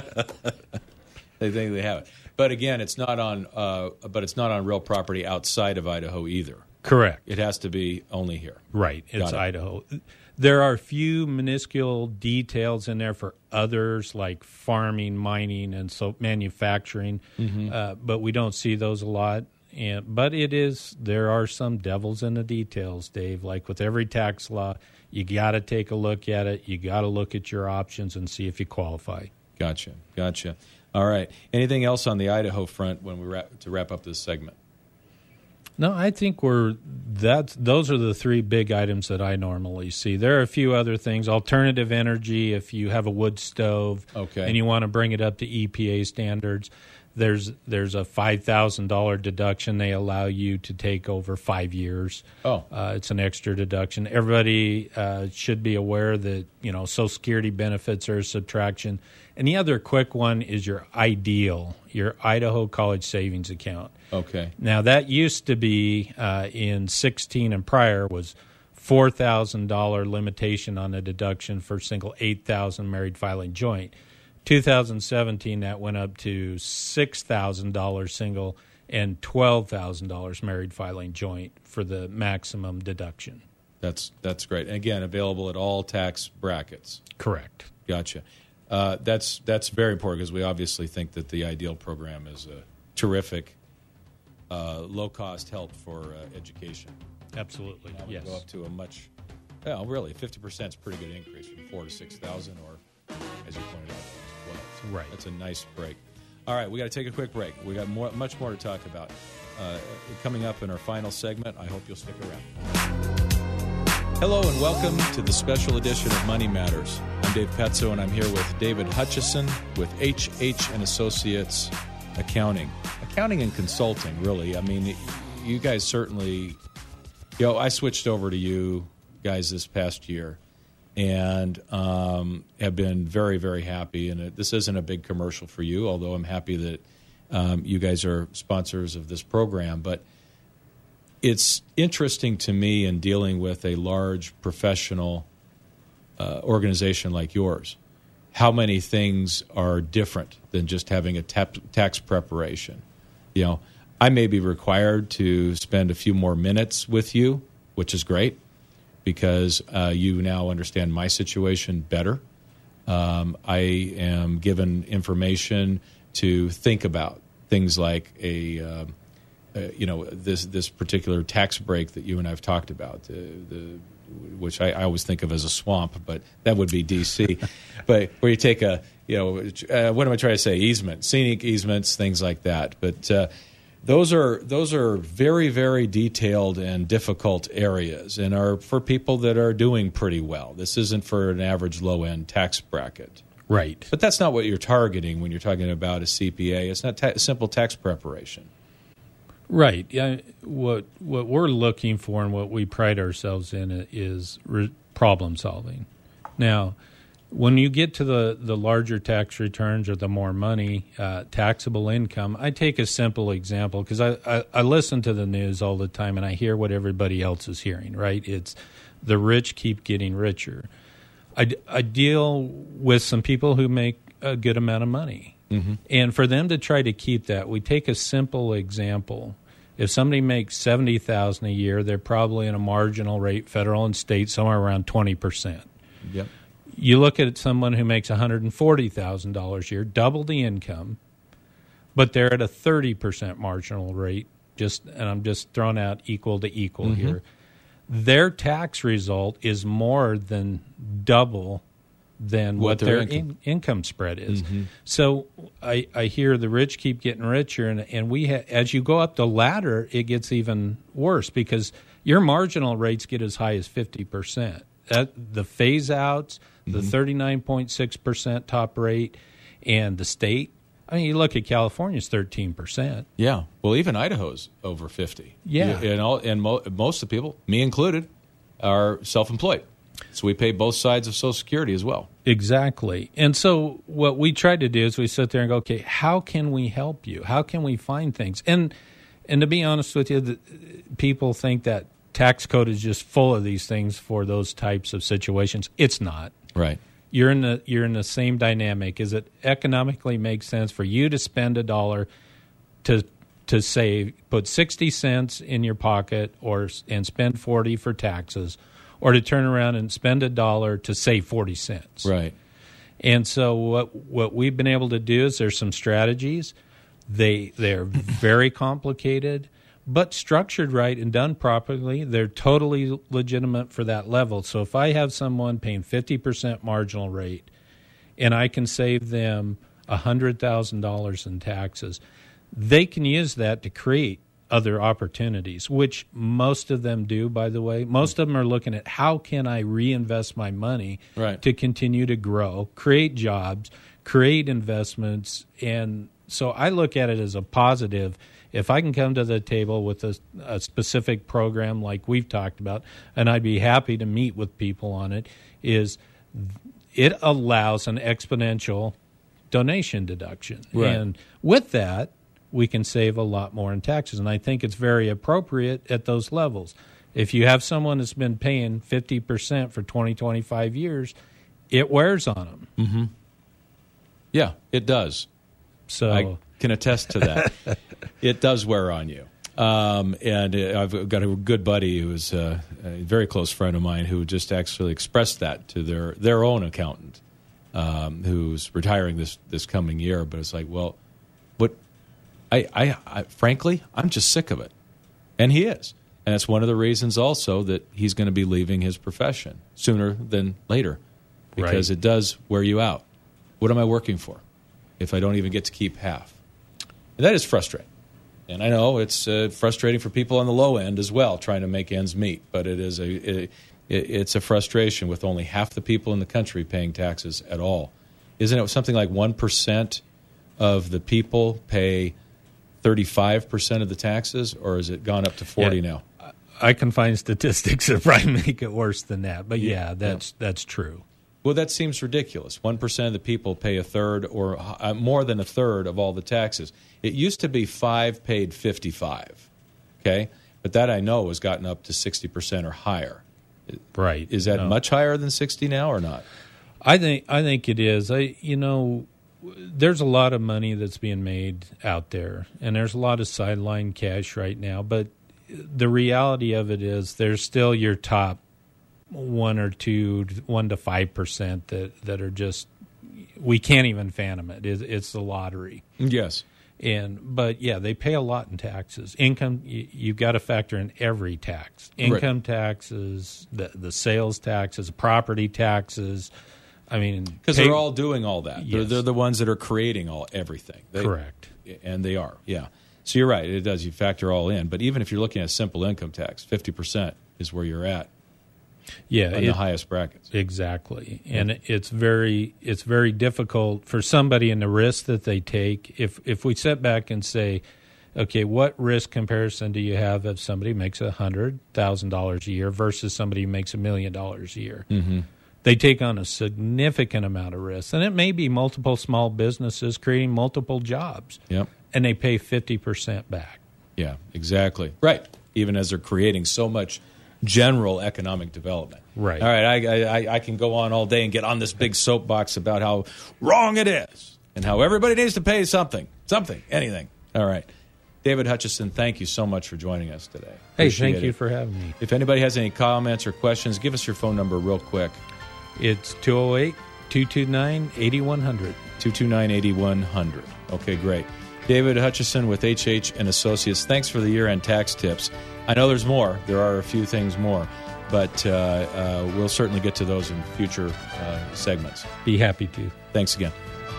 They think they have it. But again, it's not on. Uh, but it's not on real property outside of Idaho either. Correct. It has to be only here. Right. It's Got it. Idaho. There are a few minuscule details in there for others like farming, mining, and so manufacturing, Mm-hmm. uh, but we don't see those a lot. And but it is there are some devils in the details, Dave. Like with every tax law, you got to take a look at it. You got to look at your options and see if you qualify. Gotcha. Gotcha. All right. Anything else on the Idaho front when we wrap, to wrap up this segment? No, I think we're that's those are the three big items that I normally see. There are a few other things. Alternative energy, if you have a wood stove Okay. and you want to bring it up to E P A standards, there's there's a five thousand dollars deduction they allow you to take over five years. Oh. Uh, it's an extra deduction. Everybody uh, should be aware that, you know, Social Security benefits are a subtraction. And the other quick one is your IDEAL, your Idaho College Savings Account. Okay. Now, that used to be uh, in sixteen and prior was four thousand dollars limitation on the deduction for single, eight thousand dollars married filing joint. two thousand seventeen, that went up to six thousand dollars single and twelve thousand dollars married filing joint for the maximum deduction. That's that's great. And again, available at all tax brackets. Correct. Gotcha. uh, that's that's very important because we obviously think that the IDEAL program is a terrific, uh, low-cost help for uh, education. Absolutely, Now we yes. go up to a much, well, really, fifty percent is a pretty good increase from four to six thousand, or as you pointed out, twelve. So Right. That's a nice break. All right, we got to take a quick break. We got more, much more to talk about uh, coming up in our final segment. I hope you'll stick around. Hello and welcome to the special edition of Money Matters. I'm Dave Petzo, and I'm here with David Hutchison with H H and Associates Accounting. Accounting and consulting, really. I mean, you guys certainly, you know, I switched over to you guys this past year and um, have been very, very happy. And it, this isn't a big commercial for you, although I'm happy that um, you guys are sponsors of this program. But it's interesting to me in dealing with a large professional uh, organization like yours, how many things are different than just having a tap- tax preparation. You know, I may be required to spend a few more minutes with you, which is great because uh, you now understand my situation better. Um, I am given information to think about things like a uh, Uh, you know, this this particular tax break that you and I have talked about, uh, the which I, I always think of as a swamp, but that would be D C. But where you take a, you know, uh, what am I trying to say? Easement, scenic easements, things like that. But uh, those are those are very, very detailed and difficult areas, and are for people that are doing pretty well. This isn't for an average low end tax bracket. Right. But that's not what you're targeting when you're talking about a C P A. It's not ta- simple tax preparation. Right. Yeah. What what we're looking for and what we pride ourselves in is re- problem solving. Now, when you get to the, the larger tax returns or the more money, uh, taxable income, I take a simple example because I, I, I listen to the news all the time and I hear what everybody else is hearing, right? It's the rich keep getting richer. I, I deal with some people who make a good amount of money. Mm-hmm. And for them to try to keep that, we take a simple example. If somebody makes seventy thousand dollars a year, they're probably in a marginal rate, federal and state, somewhere around twenty percent. Yep. You look at someone who makes one hundred forty thousand dollars a year, double the income, but they're at a thirty percent marginal rate, just and I'm just throwing out equal to equal mm-hmm. here. Their tax result is more than double than what, what their, their income. In, income spread is. Mm-hmm. So I, I hear the rich keep getting richer, and, and we ha- as you go up the ladder, it gets even worse because your marginal rates get as high as fifty percent. That, the phase-outs, mm-hmm. the thirty-nine point six percent top rate, and the state, I mean, you look at California's thirteen percent. Yeah. Well, even Idaho's over fifty. Yeah. And, all, and mo- most of the people, me included, are self-employed. So we pay both sides of Social Security as well. Exactly. And so what we try to do is we sit there and go, okay, how can we help you? How can we find things? And and to be honest with you, the, people think that tax code is just full of these things for those types of situations. It's not. Right. You're in the you're in the same dynamic. Is it economically makes sense for you to spend a dollar to to save, put sixty cents in your pocket, or and spend forty for taxes? Or to turn around and spend a dollar to save forty cents. Right. And so what what we've been able to do is there's some strategies. They they're very complicated, but structured right and done properly, they're totally legitimate for that level. So if I have someone paying fifty percent marginal rate and I can save them one hundred thousand dollars in taxes, they can use that to create other opportunities, which most of them do, by the way. Most of them are looking at how can I reinvest my money right. to continue to grow, create jobs, create investments. And so I look at it as a positive. If I can come to the table with a, a specific program like we've talked about, and I'd be happy to meet with people on it, is it allows an exponential donation deduction. Right. And with that, we can save a lot more in taxes. And I think it's very appropriate at those levels. If you have someone that's been paying fifty percent for twenty, twenty-five years, it wears on them. Mm-hmm. Yeah, it does. So I can attest to that. It does wear on you. Um, and I've got a good buddy who is a, a very close friend of mine who just actually expressed that to their, their own accountant. um, who's retiring this this coming year. But it's like, well, what? I, I, I frankly, I'm just sick of it, and he is, and that's one of the reasons also that he's going to be leaving his profession sooner than later, because right. it does wear you out. What am I working for if I don't even get to keep half? And that is frustrating. And I know it's uh, frustrating for people on the low end as well, trying to make ends meet. But it is a it, it's a frustration with only half the people in the country paying taxes at all. Isn't it something like one percent of the people pay thirty-five percent of the taxes, or has it gone up to forty yeah, now? I can find statistics that probably make it worse than that. But yeah, yeah that's yeah. that's true. Well, that seems ridiculous. one percent of the people pay a third or uh, more than a third of all the taxes. It used to be five paid fifty-five, okay? But that I know has gotten up to sixty percent or higher. Right. Is that no. much higher than sixty now or not? I think I think it is. I you know, there's a lot of money that's being made out there, and there's a lot of sideline cash right now. But the reality of it is there's still your top one or two, one to five percent that, that are just, we can't even fathom it. It's, it's the lottery. Yes. And but yeah, they pay a lot in taxes. Income, you, you've got to factor in every tax. Income right. taxes, the the sales taxes, property taxes. I mean, because they're all doing all that. Yes. They're, they're the ones that are creating all everything. They, Correct. And they are. Yeah. So you're right. It does. You factor all in. But even if you're looking at simple income tax, fifty percent is where you're at. Yeah, in it, the highest brackets. Exactly. And it's very it's very difficult for somebody in the risk that they take. If if we sit back and say, okay, what risk comparison do you have if somebody makes one hundred thousand dollars a year versus somebody who makes a million dollars a year? Mm-hmm. They take on a significant amount of risk. And it may be multiple small businesses creating multiple jobs. Yep. And they pay fifty percent back. Yeah, exactly. Right. Even as they're creating so much general economic development. Right. All right, I, I, I can go on all day and get on this big soapbox about how wrong it is and how everybody needs to pay something, something, anything. All right. David Hutchison, thank you so much for joining us today. Hey, Appreciate thank you it. for having me. If anybody has any comments or questions, give us your phone number real quick. It's two oh eight, two two nine, eight one zero zero. two two nine, eight one zero zero. Okay, great. David Hutchison with H H and Associates. Thanks for the year-end tax tips. I know there's more. There are a few things more, but uh, uh, we'll certainly get to those in future uh, segments. Be happy to. Thanks again.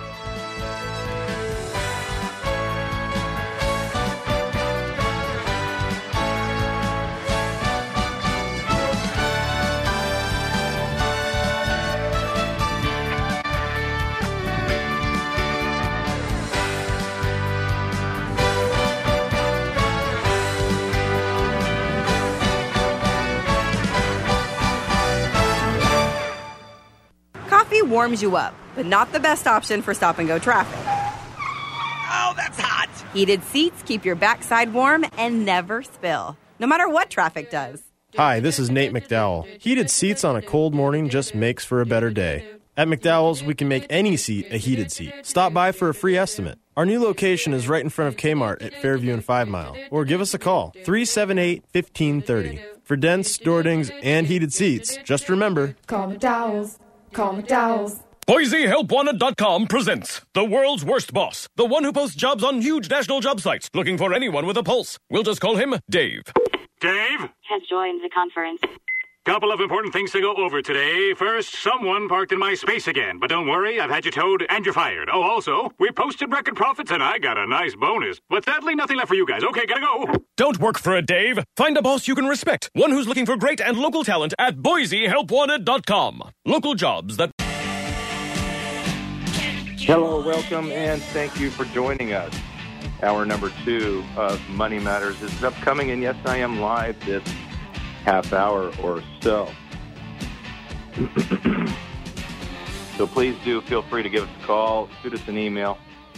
Warms you up, but not the best option for stop-and-go traffic. Oh, that's hot! Heated seats keep your backside warm and never spill, no matter what traffic does. Hi, this is Nate McDowell. Heated seats on a cold morning just makes for a better day. At McDowell's, we can make any seat a heated seat. Stop by for a free estimate. Our new location is right in front of Kmart at Fairview and Five Mile. Or give us a call, three seven eight, one five three zero. For dense, Dordings, and heated seats, just remember, call McDowell's. Call McDowell's. Boise Help Wanted dot com presents The World's Worst Boss, the one who posts jobs on huge national job sites, looking for anyone with a pulse. We'll just call him Dave. Dave? Has joined the conference. Couple of important things to go over today. First, someone parked in my space again, but don't worry, I've had you towed and you're fired. Oh, also, we posted record profits and I got a nice bonus. But sadly, nothing left for you guys. Okay, gotta go. Don't work for a Dave. Find a boss you can respect. One who's looking for great and local talent at Boise Help Wanted dot com. Local jobs that... Hello, welcome, and thank you for joining us. Hour number two of Money Matters is upcoming, and yes, I am live this half hour or so. So please do feel free to give us a call, shoot us an email,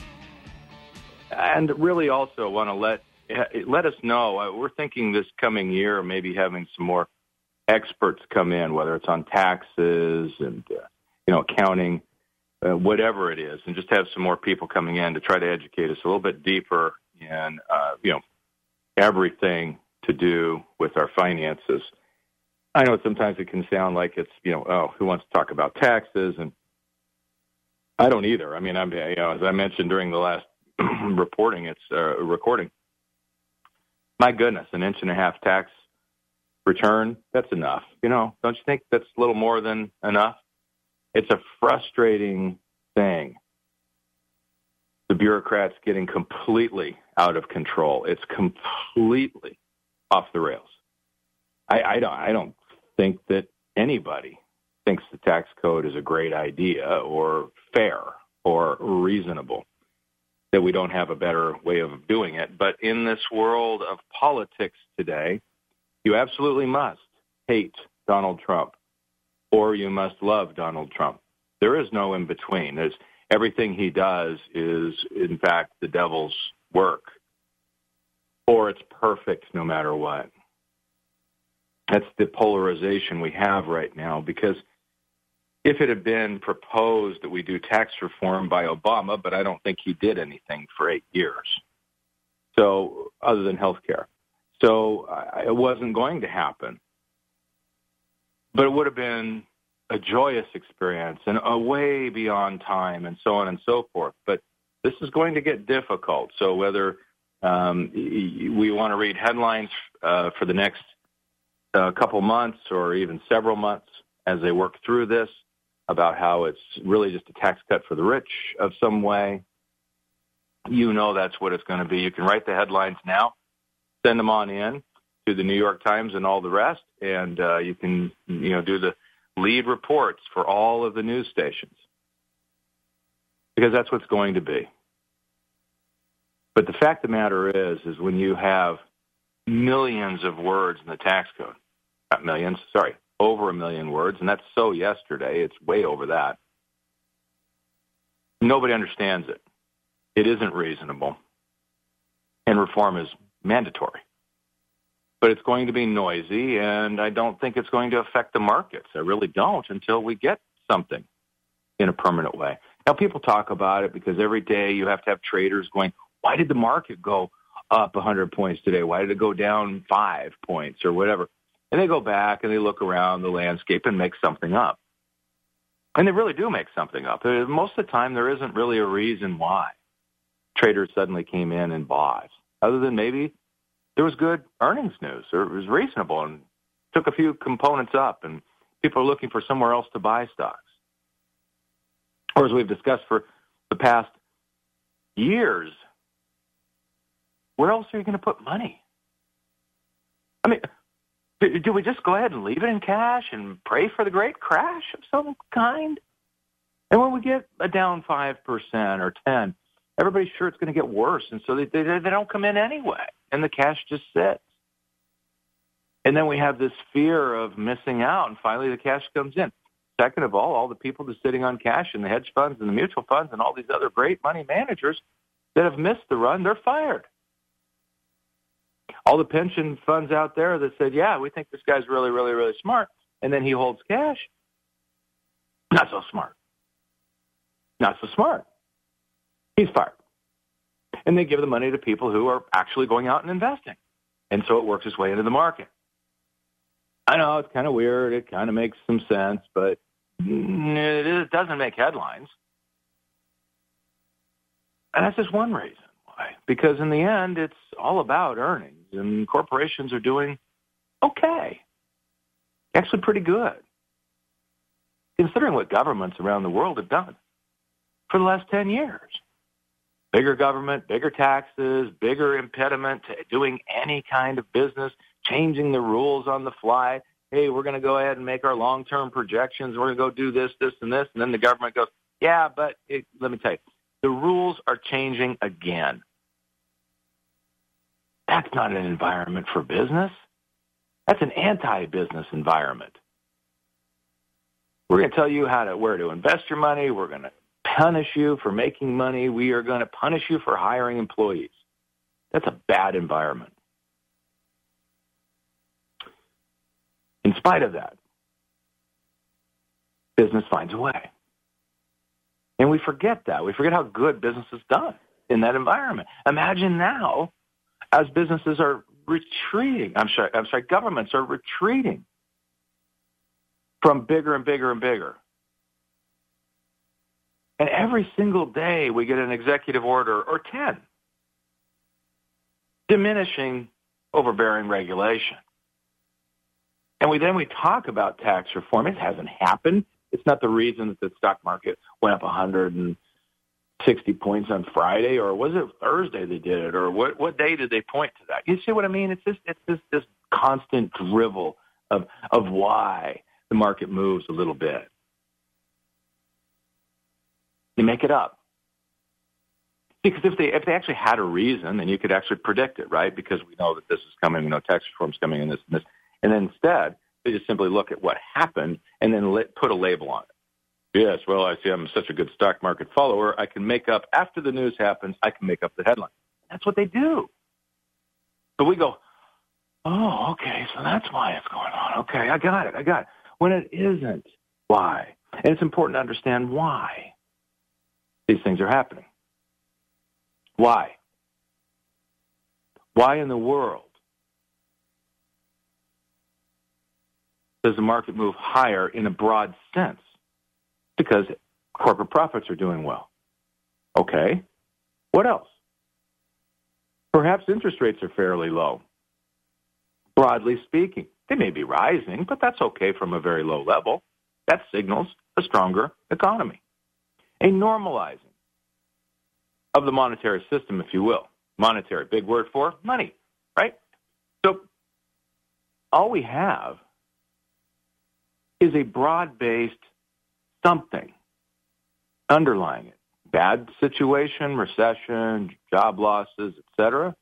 and really also want to let let us know. We're thinking this coming year maybe having some more experts come in, whether it's on taxes and uh, you know accounting, uh, whatever it is, and just have some more people coming in to try to educate us a little bit deeper in uh, you know everything to do with our finances. I know sometimes it can sound like it's, you know, oh, who wants to talk about taxes? And I don't either. I mean, I'm, you know, as I mentioned during the last reporting, it's uh, recording. My goodness, an inch and a half tax return, that's enough. You know, don't you think that's a little more than enough? It's a frustrating thing. The bureaucrats getting completely out of control. It's completely off the rails. I, I don't. I don't think that anybody thinks the tax code is a great idea or fair or reasonable, that we don't have a better way of doing it. But in this world of politics today, you absolutely must hate Donald Trump or you must love Donald Trump. There is no in between. There's, everything he does is, in fact, the devil's work, or it's perfect no matter what. That's the polarization we have right now, because if it had been proposed that we do tax reform by Obama, but I don't think he did anything for eight years, so other than health care. So uh, it wasn't going to happen. But it would have been a joyous experience and a way beyond time and so on and so forth. But this is going to get difficult. So whether um, we want to read headlines uh, for the next uh, couple months or even several months as they work through this about how it's really just a tax cut for the rich of some way, you know that's what it's going to be. You can write the headlines now, send them on in to the New York Times and all the rest, and uh, you can, you know, do the lead reports for all of the news stations, because that's what's going to be. But the fact of the matter is, is when you have millions of words in the tax code, not millions, sorry, over a million words, and that's so yesterday, it's way over that. Nobody understands it. It isn't reasonable, and reform is mandatory. But it's going to be noisy, and I don't think it's going to affect the markets. I really don't, until we get something in a permanent way. Now, people talk about it because every day you have to have traders going, why did the market go up one hundred points today? Why did it go down five points or whatever? And they go back and they look around the landscape and make something up. And they really do make something up. Most of the time, there isn't really a reason why traders suddenly came in and bought, other than maybe there was good earnings news, or it was reasonable and took a few components up, and people are looking for somewhere else to buy stocks. Or as we've discussed for the past years, where else are you going to put money? I mean, do we just go ahead and leave it in cash and pray for the great crash of some kind? And when we get a down five percent or ten, everybody's sure it's going to get worse, and so they, they, they don't come in anyway, and the cash just sits. And then we have this fear of missing out, and finally the cash comes in. Second of all, all the people just sitting on cash in the hedge funds and the mutual funds and all these other great money managers that have missed the run, they're fired. All the pension funds out there that said, yeah, we think this guy's really, really, really smart, and then he holds cash, not so smart. Not so smart. He's fired. And they give the money to people who are actually going out and investing. And so it works its way into the market. I know it's kind of weird. It kind of makes some sense, but it doesn't make headlines. And that's just one reason why. Because in the end, it's all about earnings. And corporations are doing okay. Actually pretty good. Considering what governments around the world have done for the last ten years. Bigger government, bigger taxes, bigger impediment to doing any kind of business, changing the rules on the fly. Hey, we're going to go ahead and make our long-term projections. We're going to go do this, this, and this. And then the government goes, yeah, but it, let me tell you, the rules are changing again. That's not an environment for business. That's an anti-business environment. We're going to tell you how to where to invest your money. We're going to punish you for making money. We are going to punish you for hiring employees. That's a bad environment. In spite of that, business finds a way. And we forget that. We forget how good business is done in that environment. Imagine now, as businesses are retreating, I'm sorry, I'm sorry, governments are retreating from bigger and bigger and bigger. And every single day we get an executive order or ten diminishing overbearing regulation. And we then we talk about tax reform. It hasn't happened. It's not the reason that the stock market went up one hundred sixty points on Friday, or was it Thursday they did it, or what, what day did they point to that? You see what I mean? It's just it's just this constant drivel of of why the market moves a little bit. You make it up. Because if they if they actually had a reason, then you could actually predict it, right? Because we know that this is coming, we know tax reform is coming, and this and this. And then instead, they just simply look at what happened and then let, put a label on it. Yes, well, I see I'm such a good stock market follower, I can make up, after the news happens, I can make up the headline. That's what they do. But we go, oh, okay, so that's why it's going on. Okay, I got it, I got it. When it isn't, why? And it's important to understand why these things are happening. Why? Why in the world does the market move higher in a broad sense? Because corporate profits are doing well. Okay. What else? Perhaps interest rates are fairly low. Broadly speaking, they may be rising, but that's okay from a very low level. That signals a stronger economy. A normalizing of the monetary system, if you will. Monetary, big word for money, right? So all we have is a broad-based something underlying it. Bad situation, recession, job losses, et cetera.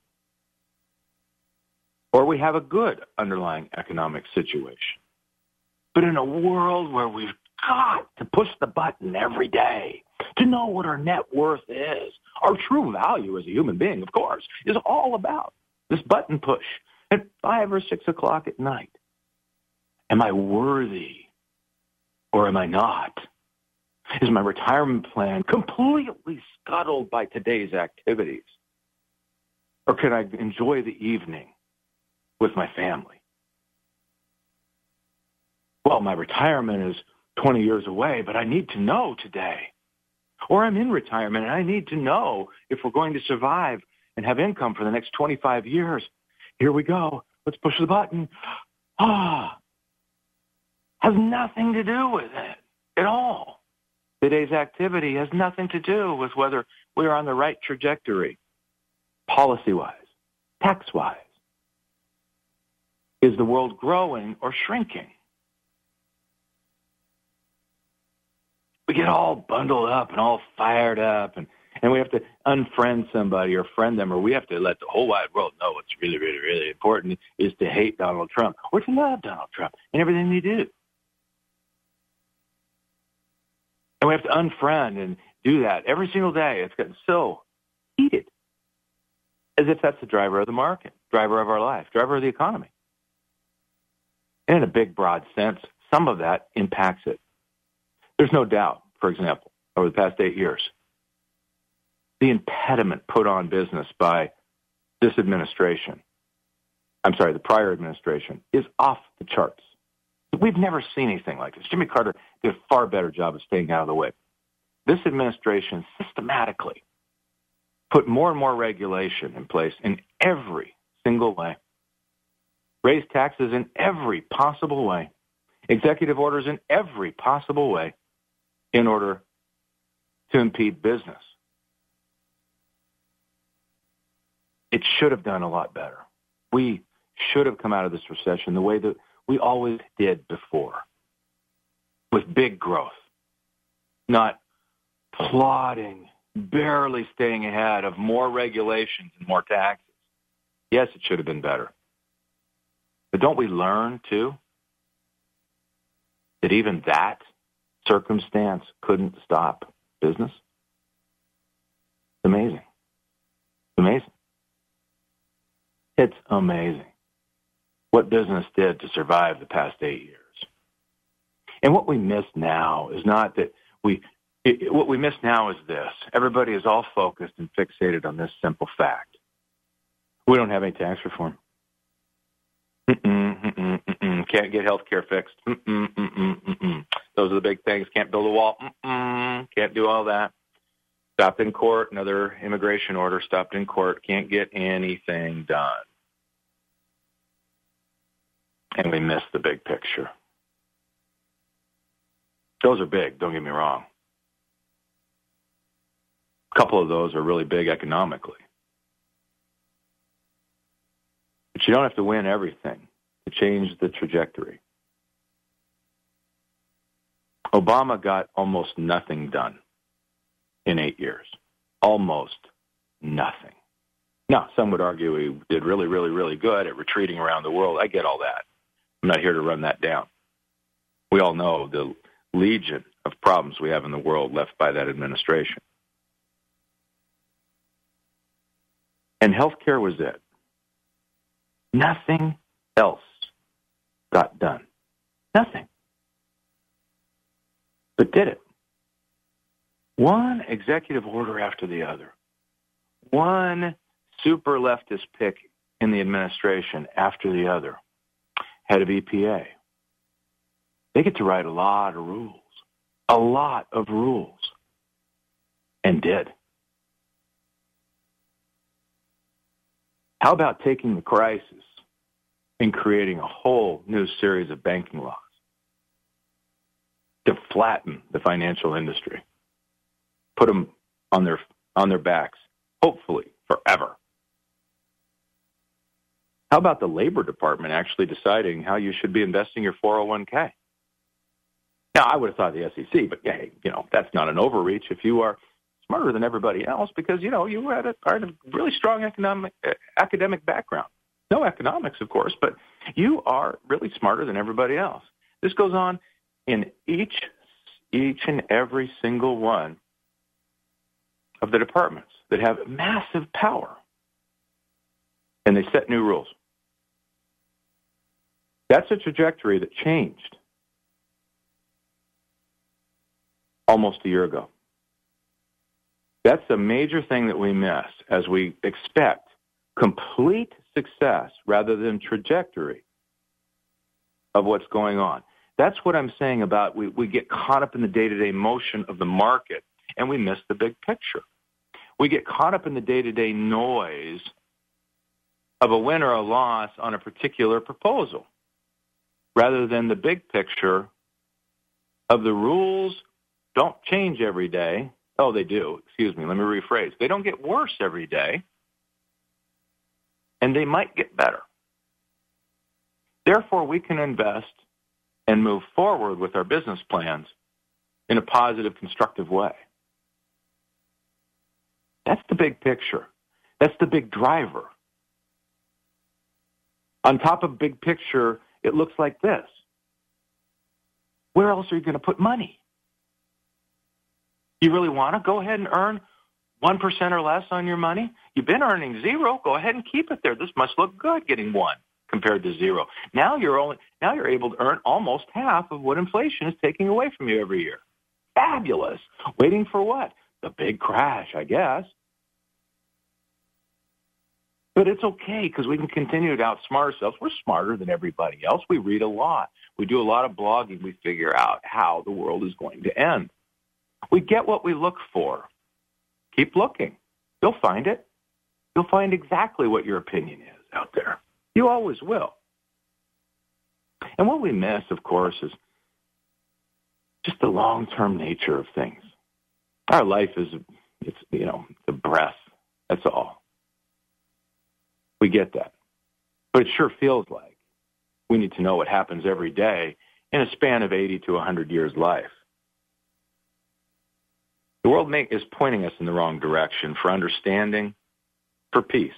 Or we have a good underlying economic situation. But in a world where we've got to push the button every day to know what our net worth is, our true value as a human being, of course, is all about this button push at five or six o'clock at night. Am I worthy or am I not? Is my retirement plan completely scuttled by today's activities? Or can I enjoy the evening with my family? Well, my retirement is twenty years away, but I need to know today. Or I'm in retirement and I need to know if we're going to survive and have income for the next twenty-five years. Here we go. Let's push the button. Ah, has nothing to do with it at all. Today's activity has nothing to do with whether we are on the right trajectory, policy-wise, tax-wise. Is the world growing or shrinking? We get all bundled up and all fired up, and, and we have to unfriend somebody or friend them, or we have to let the whole wide world know what's really, really, really important is to hate Donald Trump or to love Donald Trump and everything they do. And we have to unfriend and do that every single day. It's gotten so heated, as if that's the driver of the market, driver of our life, driver of the economy. And in a big, broad sense, some of that impacts it. There's no doubt, for example, over the past eight years, the impediment put on business by this administration, I'm sorry, the prior administration, is off the charts. We've never seen anything like this. Jimmy Carter did a far better job of staying out of the way. This administration systematically put more and more regulation in place in every single way, raised taxes in every possible way, executive orders in every possible way in order to impede business. It should have done a lot better. We should have come out of this recession the way that we always did before, with big growth, not plodding, barely staying ahead of more regulations and more taxes. Yes, it should have been better. But don't we learn, too, that even that circumstance couldn't stop business? It's amazing. It's amazing. It's amazing what business did to survive the past eight years. And what we miss now is not that we, it, what we miss now is this. Everybody is all focused and fixated on this simple fact. We don't have any tax reform. Mm-mm, mm-mm, mm-mm. Can't get health care fixed. Mm-mm, mm-mm, mm-mm. Those are the big things. Can't build a wall. Mm-mm. Can't do all that. Stopped in court. Another immigration order. Stopped in court. Can't get anything done. And we miss the big picture. Those are big, don't get me wrong. A couple of those are really big economically. But you don't have to win everything to change the trajectory. Obama got almost nothing done in eight years. Almost nothing. Now, some would argue he did really, really, really good at retreating around the world. I get all that. I'm not here to run that down. We all know the legion of problems we have in the world left by that administration. And healthcare was it. Nothing else got done. Nothing. But did it. One executive order after the other. One super leftist pick in the administration after the other. Head of E P A. They get to write a lot of rules. A lot of rules. And did. How about taking the crisis and creating a whole new series of banking laws to flatten the financial industry? Put them on their on their backs, hopefully forever. How about the Labor Department actually deciding how you should be investing your four oh one k? Now, I would have thought the S E C, but hey, you know, that's not an overreach if you are smarter than everybody else because, you know, you had a, had a really strong economic uh, academic background. No economics, of course, but you are really smarter than everybody else. This goes on in each each and every single one of the departments that have massive power, and they set new rules. That's a trajectory that changed almost a year ago. That's a major thing that we miss as we expect complete success rather than trajectory of what's going on. That's what I'm saying about we, we get caught up in the day-to-day motion of the market and we miss the big picture. We get caught up in the day-to-day noise of a win or a loss on a particular proposal rather than the big picture of the rules don't change every day. Oh, they do. Excuse me. Let me rephrase. They don't get worse every day, and they might get better. Therefore, we can invest and move forward with our business plans in a positive, constructive way. That's the big picture. That's the big driver. On top of big picture, it looks like this. Where else are you going to put money? You really want to go ahead and earn one percent or less on your money? You've been earning zero. Go ahead and keep it there. This must look good getting one compared to zero. Now you're only now you're able to earn almost half of what inflation is taking away from you every year. Fabulous. Waiting for what? The big crash, I guess. But it's okay because we can continue to outsmart ourselves. We're smarter than everybody else. We read a lot. We do a lot of blogging. We figure out how the world is going to end. We get what we look for. Keep looking. You'll find it. You'll find exactly what your opinion is out there. You always will. And what we miss, of course, is just the long-term nature of things. Our life is, it's, you know, the breath. That's all. We get that. But it sure feels like we need to know what happens every day in a span of eighty to one hundred years' life. The world make, is pointing us in the wrong direction for understanding, for peace.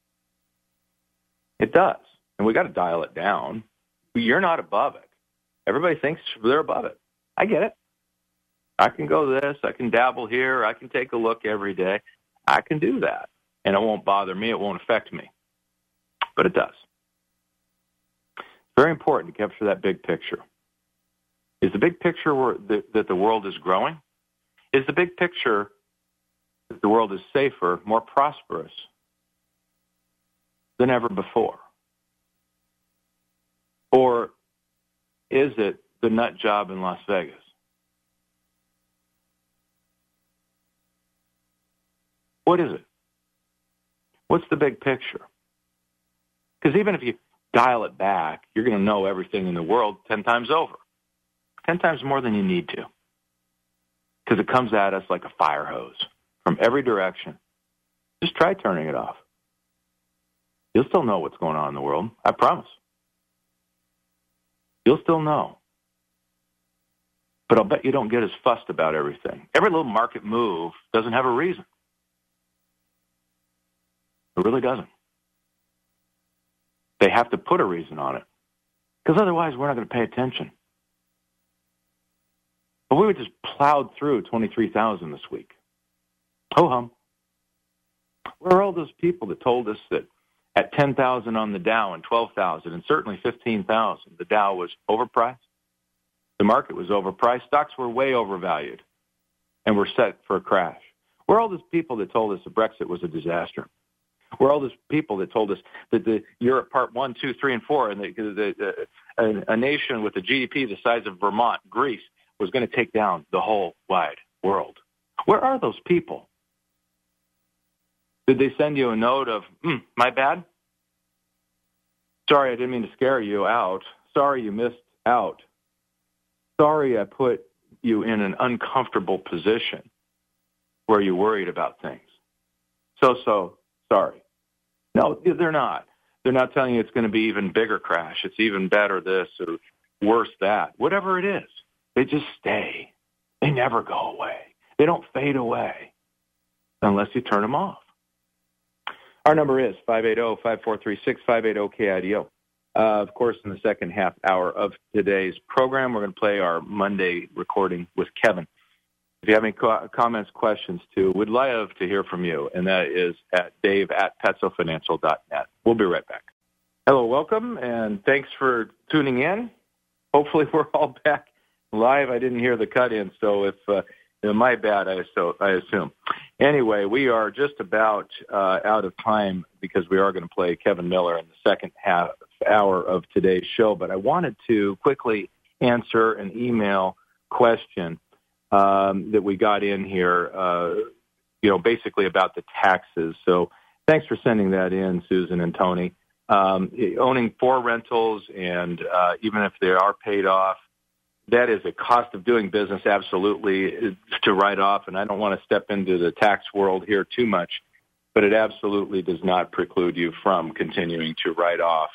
It does. And we got to dial it down. You're not above it. Everybody thinks they're above it. I get it. I can go this. I can dabble here. I can take a look every day. I can do that. And it won't bother me. It won't affect me. But it does. Very important to capture that big picture. Is the big picture where the, that the world is growing? Is the big picture that the world is safer, more prosperous than ever before? Or is it the nut job in Las Vegas? What is it? What's the big picture? Because even if you dial it back, you're going to know everything in the world ten times over. ten times more than you need to. Because it comes at us like a fire hose from every direction. Just try turning it off. You'll still know what's going on in the world. I promise. You'll still know. But I'll bet you don't get as fussed about everything. Every little market move doesn't have a reason. It really doesn't. They have to put a reason on it. Because otherwise we're not going to pay attention. But we were just plowed through twenty-three thousand this week. Ho-hum. Where are all those people that told us that at ten thousand on the Dow and twelve thousand and certainly fifteen thousand, the Dow was overpriced? The market was overpriced. Stocks were way overvalued and were set for a crash. Where are all those people that told us that Brexit was a disaster? Where are all those people that told us that the Europe Part one, two, three, and four, and the, the, the, a, a nation with a G D P the size of Vermont, Greece, was going to take down the whole wide world? Where are those people? Did they send you a note of, hmm, my bad? Sorry, I didn't mean to scare you out. Sorry you missed out. Sorry I put you in an uncomfortable position where you worried about things. So, so, sorry. No, they're not. They're not telling you it's going to be even bigger crash. It's even better this or worse that. Whatever it is, they just stay. They never go away. They don't fade away unless you turn them off. Our number is five eight zero, five four three six, five eight zero K I D O. Uh, of course, in the second half hour of today's program, we're going to play our Monday recording with Kevin. If you have any co- comments, questions, too, we'd love to hear from you, and that is at dave at petsofinancial dot net. We'll be right back. Hello, welcome, and thanks for tuning in. Hopefully we're all back live. I didn't hear the cut-in, so if uh, my bad, I, so, I assume. Anyway, we are just about uh, out of time because we are going to play Kevin Miller in the second half hour of today's show, but I wanted to quickly answer an email question um, that we got in here, uh, you know, basically about the taxes. So thanks for sending that in, Susan and Tony. Um, owning four rentals, and uh, even if they are paid off, that is a cost of doing business, absolutely, to write off, and I don't want to step into the tax world here too much, but it absolutely does not preclude you from continuing to write off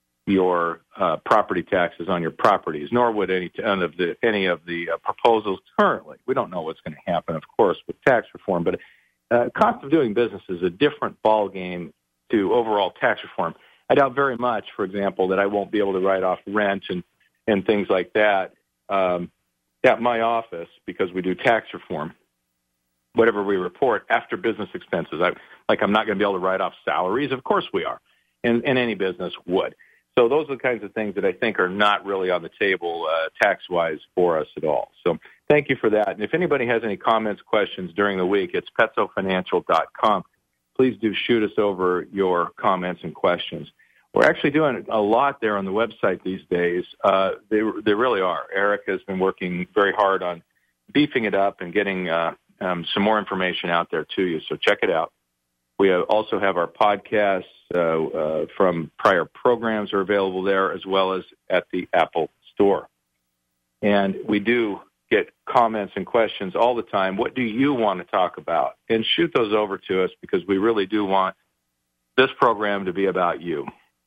your uh, property taxes on your properties, nor would any of the any of the uh, proposals currently. We don't know what's going to happen, of course, with tax reform, but uh, cost of doing business is a different ballgame to overall tax reform. I doubt very much, for example, that I won't be able to write off rent and, and things like that um, at my office because we do tax reform. Whatever we report after business expenses, I, like I'm not going to be able to write off salaries. Of course we are, and, and any business would. So those are the kinds of things that I think are not really on the table uh, tax-wise for us at all. So thank you for that. And if anybody has any comments, questions during the week, it's petsofinancial dot com. Please do shoot us over your comments and questions. We're actually doing a lot there on the website these days. Uh, they, they really are. Eric has been working very hard on beefing it up and getting uh, um, some more information out there to you. So check it out. We also have our podcasts uh, uh, from prior programs are available there, as well as at the Apple Store. And we do get comments and questions all the time. What do you want to talk about? And shoot those over to us because we really do want this program to be about you.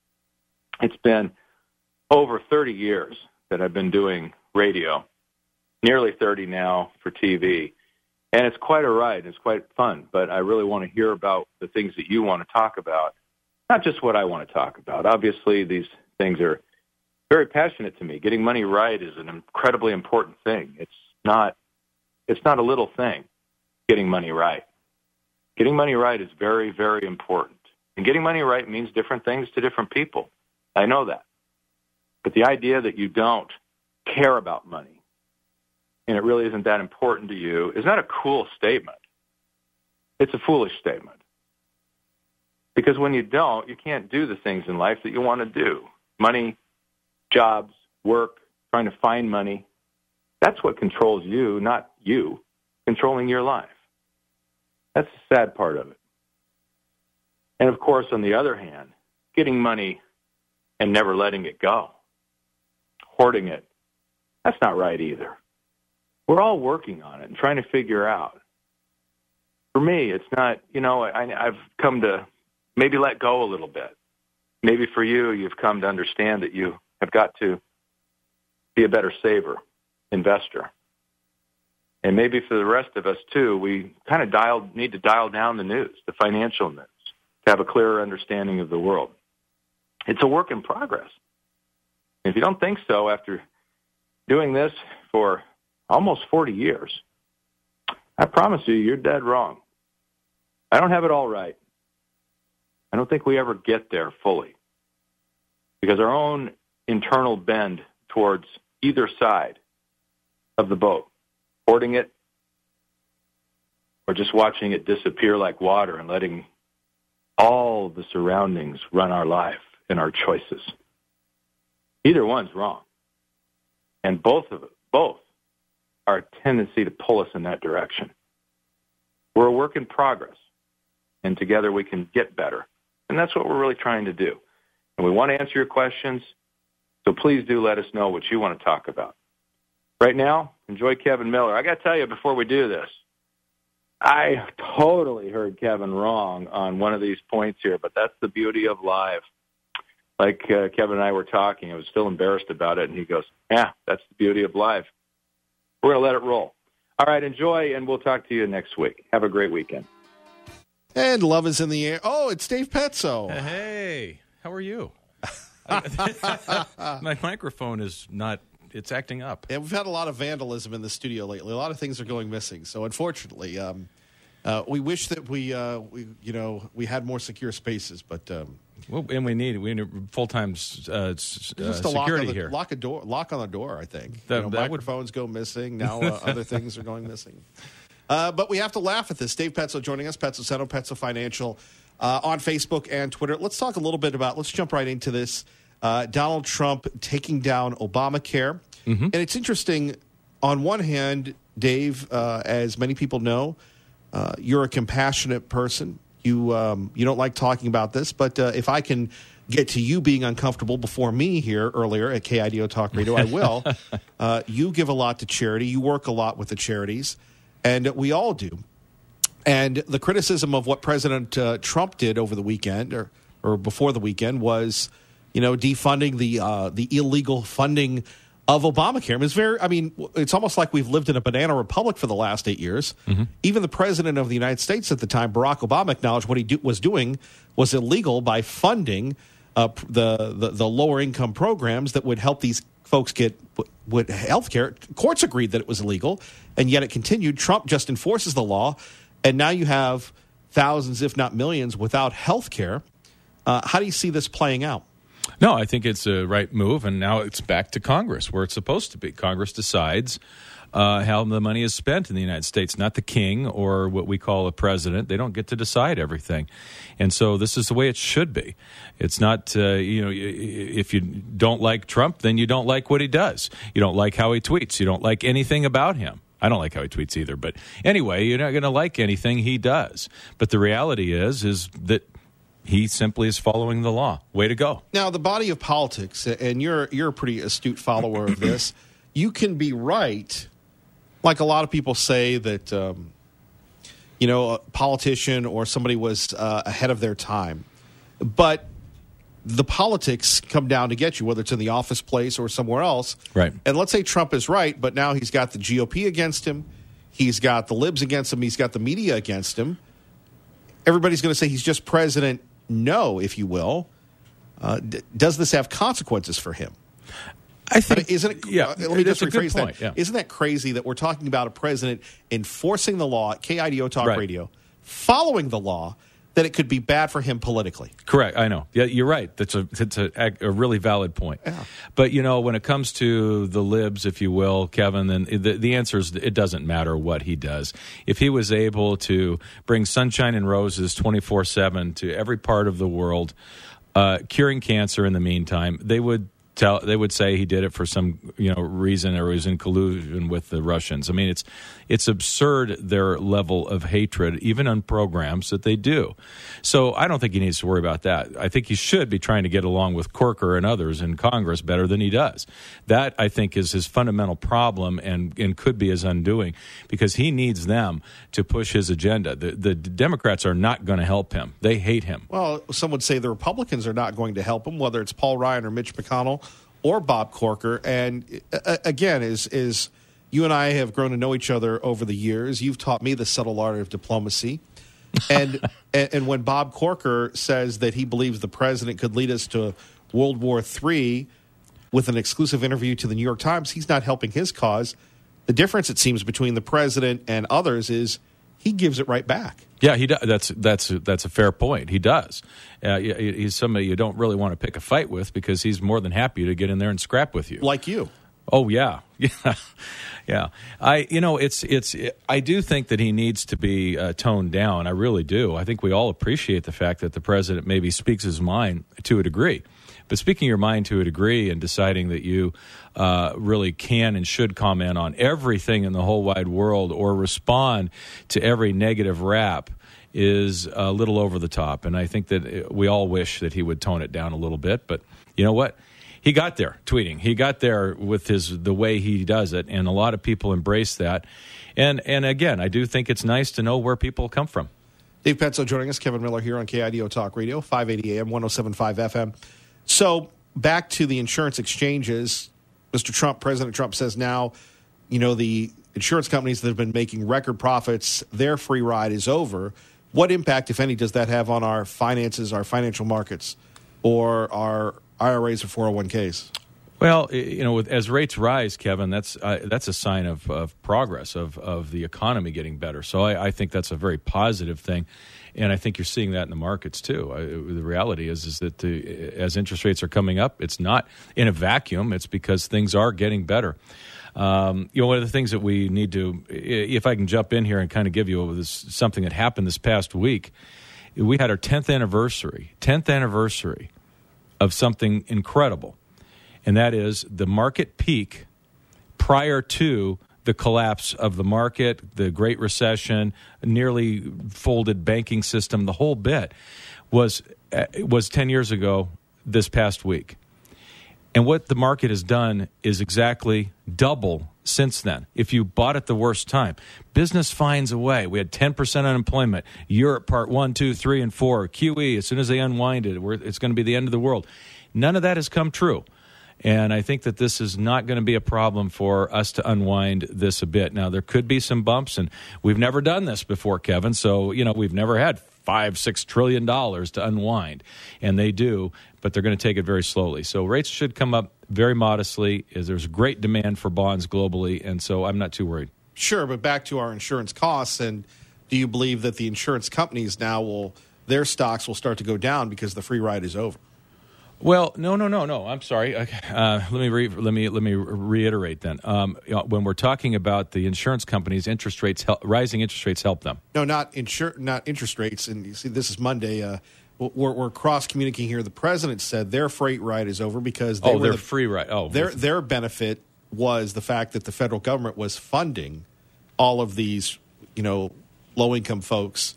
It's been over thirty years that I've been doing radio, nearly thirty now for T V. And it's quite a ride. It's quite fun. But I really want to hear about the things that you want to talk about, not just what I want to talk about. Obviously, these things are very passionate to me. Getting money right is an incredibly important thing. It's not, it's not a little thing, getting money right. Getting money right is very, very important. And getting money right means different things to different people. I know that. But the idea that you don't care about money and it really isn't that important to you is not a cool statement. It's a foolish statement. Because when you don't, you can't do the things in life that you want to do. Money, jobs, work, trying to find money. That's what controls you, not you controlling your life. That's the sad part of it. And, of course, on the other hand, getting money and never letting it go, hoarding it, that's not right either. We're all working on it and trying to figure out. For me, it's not, you know, I, I've come to maybe let go a little bit. Maybe for you, you've come to understand that you have got to be a better saver, investor. And maybe for the rest of us, too, we kind of dial, need to dial down the news, the financial news, to have a clearer understanding of the world. It's a work in progress. If you don't think so, after doing this for almost forty years, I promise you, you're dead wrong. I don't have it all right. I don't think we ever get there fully, because our own internal bend towards either side of the boat, hoarding it or just watching it disappear like water and letting all the surroundings run our life and our choices. Either one's wrong. And both of it, both are a tendency to pull us in that direction. We're a work in progress, and together we can get better. And that's what we're really trying to do. And we want to answer your questions, so please do let us know what you want to talk about. Right now, enjoy Kevin Miller. I got to tell you before we do this, I totally heard Kevin wrong on one of these points here, but that's the beauty of live. Like uh, Kevin and I were talking, I was still embarrassed about it, and he goes, yeah, that's the beauty of live. We're going to let it roll. All right, enjoy, and we'll talk to you next week. Have a great weekend. And love is in the air. Oh, it's Dave Petzo. Hey, how are you? My microphone is not, it's acting up. Yeah, we've had a lot of vandalism in the studio lately. A lot of things are going missing. So unfortunately, um, uh, we wish that we, uh, we, you know, we had more secure spaces, but um, well, and we need we need full time uh, just uh, a security lock on the, here. Lock a door, lock on the door. I think That, you know, that microphones would... go missing now. Uh, other things are going missing. Uh, but we have to laugh at this. Dave Petzo joining us, Petzo Center, Petzo Financial, uh, on Facebook and Twitter. Let's talk a little bit about. Let's jump right into this. Uh, Donald Trump taking down Obamacare, mm-hmm. and it's interesting. On one hand, Dave, uh, as many people know, uh, you're a compassionate person. You um, you don't like talking about this, but uh, if I can get to you being uncomfortable before me here earlier at K I D O Talk Radio, I will. uh, you give a lot to charity. You work a lot with the charities, and we all do. And the criticism of what President uh, Trump did over the weekend or, or before the weekend was, you know, defunding the uh, the illegal funding of Obamacare. I mean, it's very, I mean, it's almost like we've lived in a banana republic for the last eight years. Mm-hmm. Even the president of the United States at the time, Barack Obama, acknowledged what he do, was doing was illegal by funding uh, the, the the lower income programs that would help these folks get with health care. Courts agreed that it was illegal, and yet it continued. Trump just enforces the law, and now you have thousands, if not millions, without health care. Uh, how do you see this playing out? No, I think it's a right move, and now it's back to Congress, where it's supposed to be. Congress decides uh, how the money is spent in the United States, not the king or what we call a president. They don't get to decide everything. And so this is the way it should be. It's not, uh, you know, if you don't like Trump, then you don't like what he does. You don't like how he tweets. You don't like anything about him. I don't like how he tweets either. But anyway, you're not going to like anything he does. But the reality is, is that he simply is following the law. Way to go. Now, the body of politics, and you're you're a pretty astute follower of this, you can be right, like a lot of people say that, um, you know, a politician or somebody was uh, ahead of their time. But the politics come down to get you, whether it's in the office place or somewhere else. Right. And let's say Trump is right, but now he's got the G O P against him. He's got the libs against him. He's got the media against him. Everybody's going to say he's just president. No, if you will. Uh, d- does this have consequences for him? I think, I mean, isn't it? Yeah, uh, let me just rephrase point, that. Yeah. Isn't that crazy that we're talking about a president enforcing the law at K I D O Talk right. Radio, following the law, that it could be bad for him politically? Correct. I know. Yeah, you're right. That's a that's a, a really valid point. Yeah. But you know, when it comes to the libs, if you will, Kevin, then the the answer is it doesn't matter what he does. If he was able to bring sunshine and roses twenty-four seven to every part of the world, uh, curing cancer in the meantime, they would tell they would say he did it for some you know reason or was in collusion with the Russians. I mean, it's it's absurd their level of hatred, even on programs that they do. So I don't think he needs to worry about that. I think he should be trying to get along with Corker and others in Congress better than he does. That, I think, is his fundamental problem and, and could be his undoing, because he needs them to push his agenda. The, the Democrats are not going to help him. They hate him. Well, some would say the Republicans are not going to help him, whether it's Paul Ryan or Mitch McConnell or Bob Corker. And uh, again, is is you and I have grown to know each other over the years. You've taught me the subtle art of diplomacy. And, and and when Bob Corker says that he believes the president could lead us to World War Three with an exclusive interview to the New York Times, he's not helping his cause. The difference, it seems, between the president and others is he gives it right back. Yeah, he does. That's that's that's a fair point. He does. Uh, he's somebody you don't really want to pick a fight with, because he's more than happy to get in there and scrap with you, like you. Oh yeah, yeah, yeah. I, you know, it's it's. I do think that he needs to be uh, toned down. I really do. I think we all appreciate the fact that the president maybe speaks his mind to a degree, but speaking your mind to a degree and deciding that you uh, really can and should comment on everything in the whole wide world or respond to every negative rap is a little over the top. And I think that we all wish that he would tone it down a little bit. But you know what? He got there tweeting. He got there with his the way he does it, and a lot of people embrace that. And and again, I do think it's nice to know where people come from. Dave Petzo joining us, Kevin Miller here on K I D O Talk Radio, five eighty A M, one oh seven point five F M. So back to the insurance exchanges, Mister Trump, President Trump says now, you know, the insurance companies that have been making record profits, their free ride is over. What impact, if any, does that have on our finances, our financial markets, or our I R As or four oh one Ks? Well, you know, with, as rates rise, Kevin, that's uh, that's a sign of, of progress, of, of the economy getting better. So I, I think that's a very positive thing, and I think you're seeing that in the markets too. I, the reality is is that the, as interest rates are coming up, it's not in a vacuum. It's because things are getting better. Um, you know, one of the things that we need to, if I can jump in here and kind of give you this, something that happened this past week, we had our tenth anniversary, tenth anniversary of something incredible, and that is the market peak prior to the collapse of the market, the Great Recession, nearly folded banking system, the whole bit was was ten years ago this past week. And what the market has done is exactly double since then. If you bought at the worst time, business finds a way. We had ten percent unemployment. Europe part one, two, three, and four. Q E, as soon as they unwind it, it's going to be the end of the world. None of that has come true. And I think that this is not going to be a problem for us to unwind this a bit. Now, there could be some bumps, and we've never done this before, Kevin. So, you know, we've never had five, six trillion dollars to unwind, and they do, but they're going to take it very slowly. So rates should come up very modestly. As there's great demand for bonds globally, and so I'm not too worried. Sure, but back to our insurance costs, and do you believe that the insurance companies now will, their stocks will start to go down because the free ride is over? Well, no, no, no, no. I'm sorry. Uh, let me re- let me let me reiterate then. Um, you know, when we're talking about the insurance companies, interest rates, hel- rising interest rates help them. No, not insur- not interest rates. And you see, this is Monday. Uh, we're, we're cross communicating here. The president said their freight ride is over because they oh, were their the, free ride. Oh, their their benefit was the fact that the federal government was funding all of these, you know, low income folks.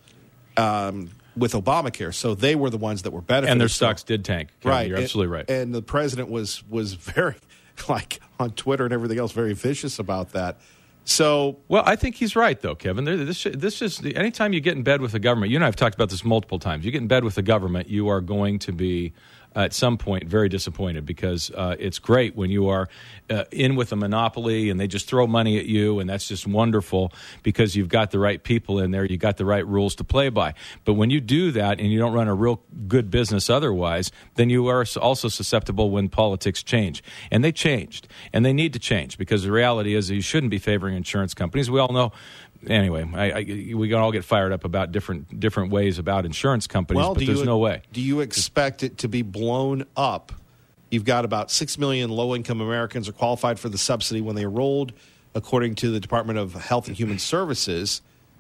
Um, with Obamacare, so they were the ones that were benefiting. And their stocks did tank. Kevin, right. You're absolutely right. And the president was was very, like, on Twitter and everything else, very vicious about that. So, well, I think he's right, though, Kevin. This this is anytime you get in bed with the government. You and I have talked about this multiple times. You get in bed with the government, you are going to be uh, at some point very disappointed, because uh, it's great when you are uh, in with a monopoly and they just throw money at you, and that's just wonderful because you've got the right people in there, you got the right rules to play by. But when you do that and you don't run a real good business otherwise, then you are also susceptible when politics change. And they changed, and they need to change, because the reality is that you shouldn't be favoring insurance companies. We all know. Anyway, I, I, we can all get fired up about different different ways about insurance companies, well, but there's you, no way. Do you expect it to be blown up? You've got about six million low-income Americans are qualified for the subsidy when they enrolled, according to the Department of Health and Human Services.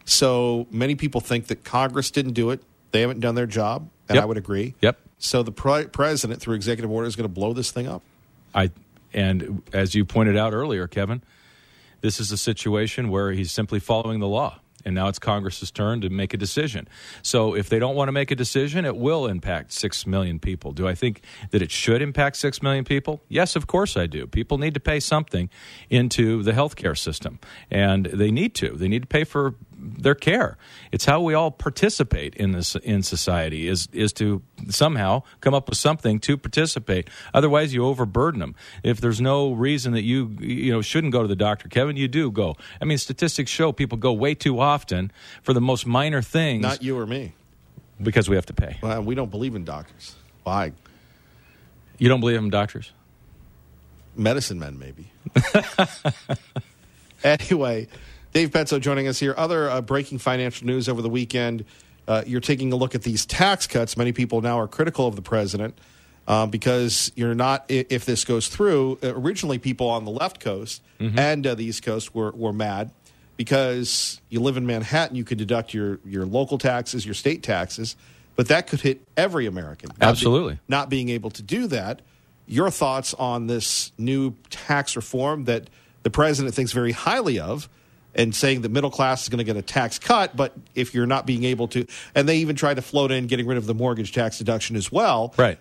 So many people think that Congress didn't do it. They haven't done their job, and yep. I would agree. Yep. So the pre- president, through executive order, is going to blow this thing up. I and as you pointed out earlier, Kevin, this is a situation where he's simply following the law. And now it's Congress's turn to make a decision. So if they don't want to make a decision, it will impact six million people. Do I think that it should impact six million people? Yes, of course I do. People need to pay something into the healthcare system, and they need to. They need to pay for their care. It's how we all participate in this in society is is to somehow come up with something to participate. Otherwise, you overburden them. If there's no reason that you you know shouldn't go to the doctor, Kevin, you do go. I mean, statistics show people go way too often for the most minor things. Not you or me. Because we have to pay. Well, we don't believe in doctors. Why? You don't believe in doctors? Medicine men, maybe. Anyway, Dave Petso joining us here. Other uh, breaking financial news over the weekend. Uh, you're taking a look at these tax cuts. Many people now are critical of the president uh, because you're not, if this goes through, originally people on the left coast mm-hmm. and uh, the East Coast were, were mad because you live in Manhattan, you could deduct your, your local taxes, your state taxes, but that could hit every American. Not Absolutely. Be, not being able to do that. Your thoughts on this new tax reform that the president thinks very highly of, and saying the middle class is going to get a tax cut, but if you're not being able to, and they even tried to float in getting rid of the mortgage tax deduction as well. Right.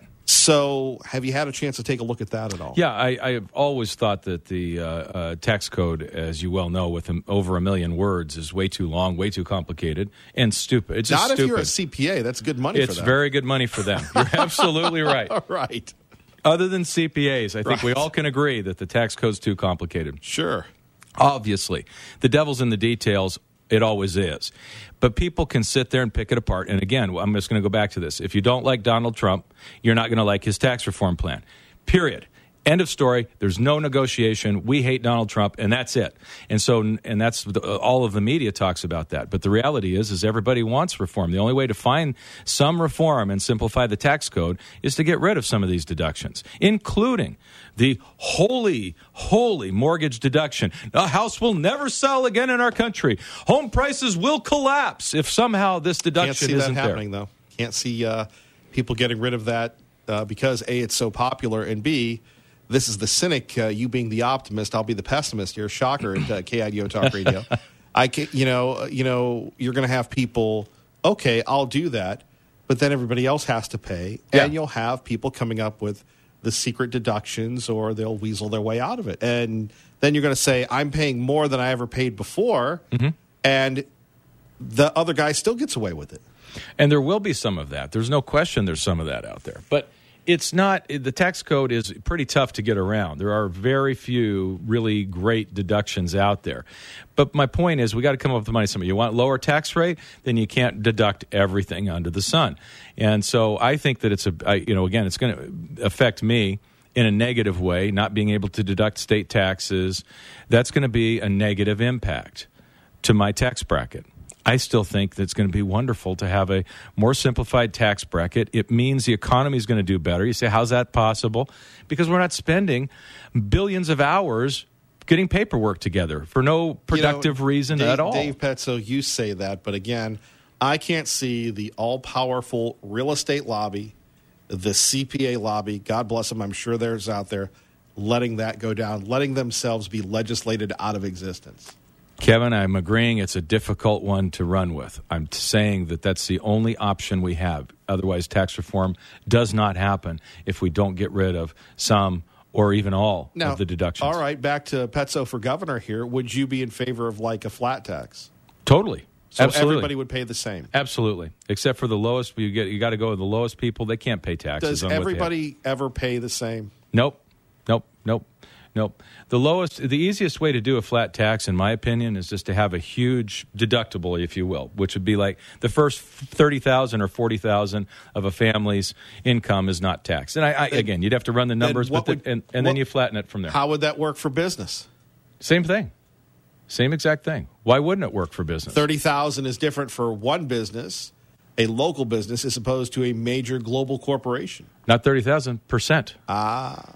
So have you had a chance to take a look at that at all? Yeah, I, I have always thought that the uh, uh, tax code, as you well know, with um, over a million words, is way too long, way too complicated, and stupid. It's just not if stupid. You're a C P A. That's good money it's for them. It's very good money for them. You're absolutely right. All right. Other than C P As, I think right. we all can agree that the tax code's too complicated. Sure. Obviously, the devil's in the details. It always is. But people can sit there and pick it apart. And again, I'm just going to go back to this. If you don't like Donald Trump, you're not going to like his tax reform plan. Period. End of story. There's no negotiation. We hate Donald Trump, and that's it. And so, and that's the, all of the media talks about that. But the reality is, is everybody wants reform. The only way to find some reform and simplify the tax code is to get rid of some of these deductions, including the holy, holy mortgage deduction. A house will never sell again in our country. Home prices will collapse if somehow this deduction isn't there. Can't see isn't that happening, there. though. Can't see uh, people getting rid of that uh, because A, it's so popular, and B, this is the cynic, uh, you being the optimist. I'll be the pessimist. You're a shocker at uh, K I D O Talk Radio. I can, you know, you know, you're going to have people. Okay, I'll do that, but then everybody else has to pay, yeah. and you'll have people coming up with the secret deductions, or they'll weasel their way out of it, and then you're going to say, "I'm paying more than I ever paid before," mm-hmm. and the other guy still gets away with it. And there will be some of that. There's no question. There's some of that out there, but. It's not, the tax code is pretty tough to get around. There are very few really great deductions out there. But my point is, we got to come up with the money somewhere. You want lower tax rate, then you can't deduct everything under the sun. And so I think that it's a, I, you know, again, it's going to affect me in a negative way, not being able to deduct state taxes. That's going to be a negative impact to my tax bracket. I still think that it's going to be wonderful to have a more simplified tax bracket. It means the economy is going to do better. You say, how's that possible? Because we're not spending billions of hours getting paperwork together for no productive you know, reason Dave, at all. Dave Petso, you say that, but again, I can't see the all-powerful real estate lobby, the C P A lobby, God bless them, I'm sure there's out there, letting that go down, letting themselves be legislated out of existence. Kevin, I'm agreeing it's a difficult one to run with. I'm saying that that's the only option we have. Otherwise, tax reform does not happen if we don't get rid of some or even all now, of the deductions. All right, back to Petso for governor here. Would you be in favor of like a flat tax? Totally. So Absolutely. everybody would pay the same? Absolutely. Except for the lowest, you get you got to go with the lowest people. They can't pay taxes. Does everybody ever pay the same? Nope. Nope. Nope. Nope. The lowest, the easiest way to do a flat tax, in my opinion, is just to have a huge deductible, if you will, which would be like the first thirty thousand or forty thousand of a family's income is not taxed. And I, I again, you'd have to run the numbers, but would, the, and, and what, then you flatten it from there. How would that work for business? Same thing. Same exact thing. Why wouldn't it work for business? thirty thousand is different for one business, a local business, as opposed to a major global corporation. Not thirty thousand percent. Ah.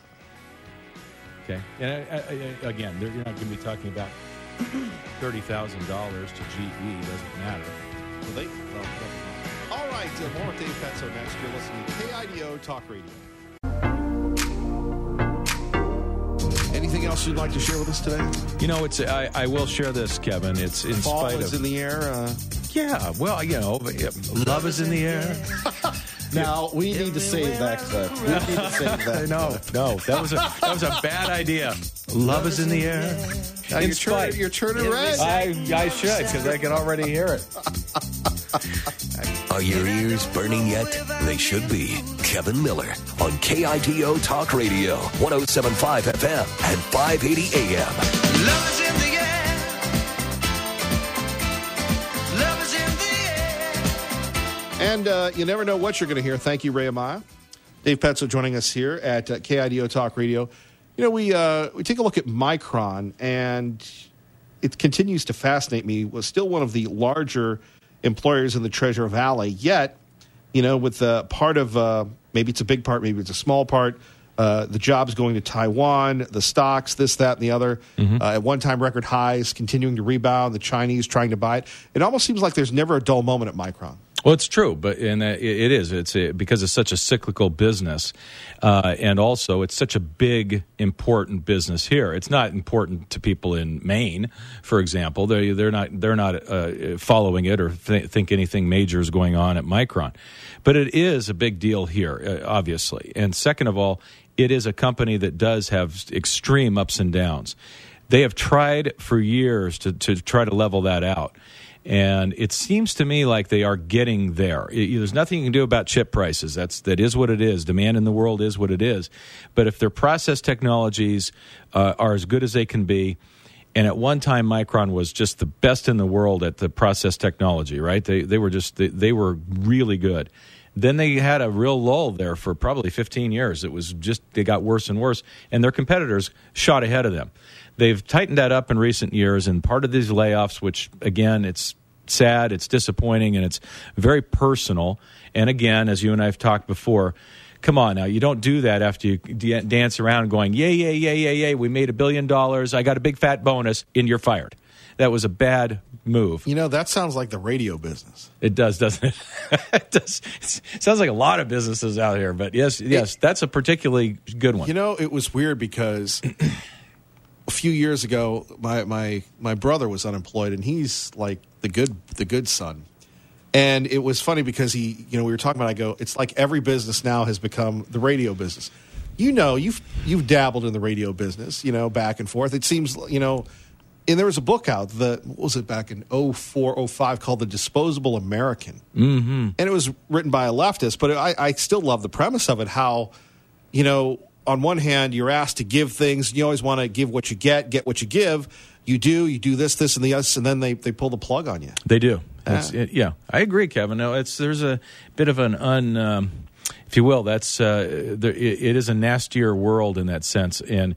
Okay. And I, I, again, you're not going to be talking about thirty thousand dollars to G E. Doesn't matter. Well, they, well, all right. Uh, more with Dave Petso next. You're listening to K I D O Talk Radio. else you'd like to share with us today? You know, it's I, I will share this, Kevin. It's in Fall spite is of in the air. Uh... Yeah, well, you know, love is in the air. Now we need to save that clip. We need to save that. no, no, that was a that was a bad idea. Love is in the air. Now you're, turning, you're turning red. I I should because I can already hear it. Are your ears burning yet? They should be. Kevin Miller on K I D O Talk Radio, one oh seven point five F M and five eighty A M. Love is in the air. Love is in the air. And uh, you never know what you're going to hear. Thank you, Ray Amaya. Dave Petzo joining us here at uh, K I D O Talk Radio. You know, we uh, we take a look at Micron, and it continues to fascinate me. It was still one of the larger employers in the Treasure Valley, yet, you know, with uh, part of, uh, maybe it's a big part, maybe it's a small part, uh, the jobs going to Taiwan, the stocks, this, that, and the other, mm-hmm. uh, at one time record highs, continuing to rebound, the Chinese trying to buy it. It almost seems like there's never a dull moment at Micron. Well, it's true, but and uh, it is. It's uh, because it's such a cyclical business, uh, and also it's such a big, important business here. It's not important to people in Maine, for example. They they're not they're not uh, following it or th- think anything major is going on at Micron, but it is a big deal here, uh, obviously. And second of all, it is a company that does have extreme ups and downs. They have tried for years to to try to level that out. And it seems to me like they are getting there. It, there's nothing you can do about chip prices. That's that is what it is. Demand in the world is what it is. But if their process technologies uh, are as good as they can be, and at one time Micron was just the best in the world at the process technology, right? They they were just they, they were really good. Then they had a real lull there for probably fifteen years. It was just they got worse and worse, and their competitors shot ahead of them. They've tightened that up in recent years, and part of these layoffs, which, again, it's sad, it's disappointing, and it's very personal. And again, as you and I have talked before, come on now, you don't do that after you d- dance around going, yay, yay, yay, yay, yay, we made a billion dollars, I got a big fat bonus, and you're fired. That was a bad move. You know, that sounds like the radio business. It does, doesn't it? It does. It sounds like a lot of businesses out here, but yes, yes, it, that's a particularly good one. You know, it was weird because a few years ago, my, my my brother was unemployed, and he's like the good the good son. And it was funny because he, you know, we were talking about. I go, it's like every business now has become the radio business. You know, you've you've dabbled in the radio business, you know, back and forth. It seems, you know, and there was a book out. The what was it back in oh four, oh five called The Disposable American, mm-hmm. and it was written by a leftist. But I, I still love the premise of it. How, you know. On one hand, you're asked to give things. You always want to give what you get, get what you give. You do, you do this, this, and the other, and then they, they pull the plug on you. They do. Yeah, it, yeah. I agree, Kevin. No, it's there's a bit of an un, um, if you will, that's uh, there, it, it is a nastier world in that sense, and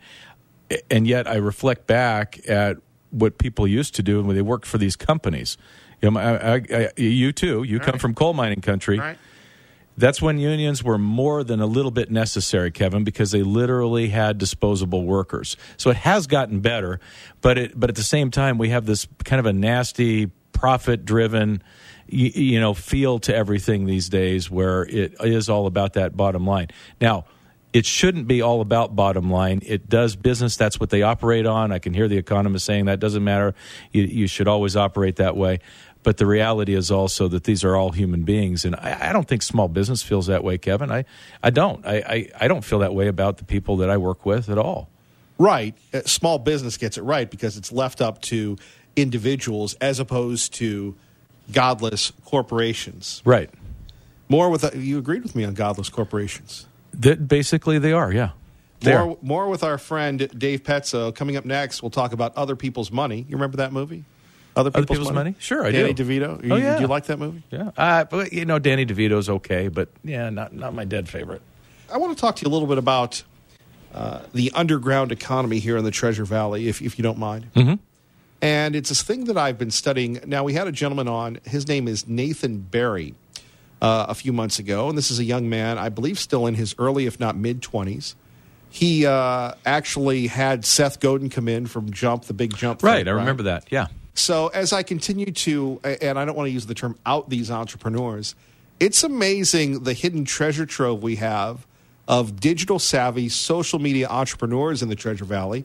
and yet I reflect back at what people used to do when they worked for these companies. You know, I, I, I, you too. You All come right. from coal mining country. All right. That's when unions were more than a little bit necessary, Kevin, because they literally had disposable workers. So it has gotten better, but it, but at the same time, we have this kind of a nasty, profit-driven, you, you know, feel to everything these days, where it is all about that bottom line. Now, it shouldn't be all about bottom line. It does business. That's what they operate on. I can hear the economists saying that doesn't matter. You, you should always operate that way. But the reality is also that these are all human beings. And I, I don't think small business feels that way, Kevin. I, I don't. I, I, I don't feel that way about the people that I work with at all. Right. Uh, small business gets it right because it's left up to individuals as opposed to godless corporations. Right. More with uh, you agreed with me on godless corporations. That basically they are, yeah. They more, are. more with our friend Dave Petzo. Coming up next, we'll talk about Other People's Money. You remember that movie? Other People's, Other People's Money? Money? Sure, I Danny do. Danny DeVito. You, oh, yeah. Do you like that movie? Yeah. Uh, but, you know, Danny DeVito's okay, but, yeah, not not my dead favorite. I want to talk to you a little bit about uh, the underground economy here in the Treasure Valley, if, if you don't mind. Mm-hmm. And it's this thing that I've been studying. Now, we had a gentleman on. His name is Nathan Barry uh, a few months ago. And this is a young man, I believe still in his early, if not mid-twenties. He uh, actually had Seth Godin come in from Jump, the big Jump. Right, thing, I right? remember that, yeah. So as I continue to, and I don't want to use the term out these entrepreneurs, it's amazing the hidden treasure trove we have of digital savvy social media entrepreneurs in the Treasure Valley.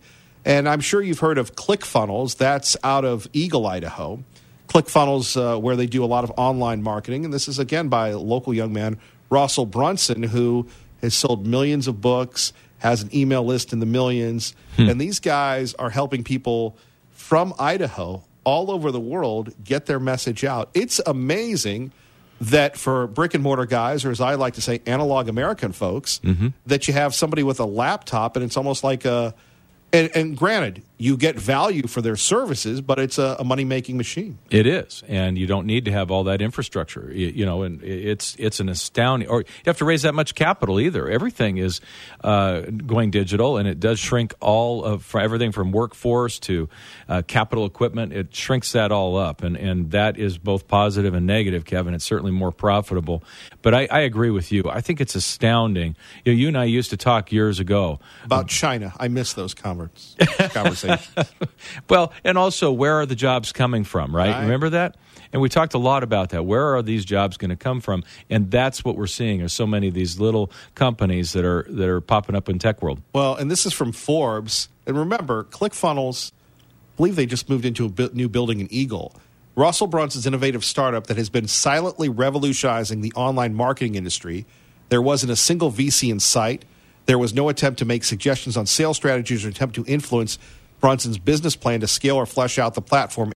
And I'm sure you've heard of ClickFunnels. That's out of Eagle, Idaho. ClickFunnels, uh, where they do a lot of online marketing. And this is, again, by a local young man, Russell Brunson, who has sold millions of books, has an email list in the millions. Hmm. And these guys are helping people from Idaho all over the world get their message out. It's amazing that for brick and mortar guys, or as I like to say, analog American folks, mm-hmm. that you have somebody with a laptop and it's almost like a, and, and granted, you get value for their services, but it's a, a money-making machine. It is, and you don't need to have all that infrastructure. You, you know, and it's it's an astounding. Or you have to raise that much capital either. Everything is uh, going digital, and it does shrink all of for everything from workforce to uh, capital equipment. It shrinks that all up, and and that is both positive and negative, Kevin. It's certainly more profitable. But I, I agree with you. I think it's astounding. You know, you and I used to talk years ago about China. I miss those converts, conversations. Well, and also, where are the jobs coming from, right? right? Remember that? And we talked a lot about that. Where are these jobs going to come from? And that's what we're seeing. There's so many of these little companies that are that are popping up in tech world. Well, and this is from Forbes. And remember, ClickFunnels, I believe they just moved into a bu- new building in Eagle. Russell Brunson's innovative startup that has been silently revolutionizing the online marketing industry. There wasn't a single V C in sight. There was no attempt to make suggestions on sales strategies or attempt to influence Brunson's business plan to scale or flesh out the platform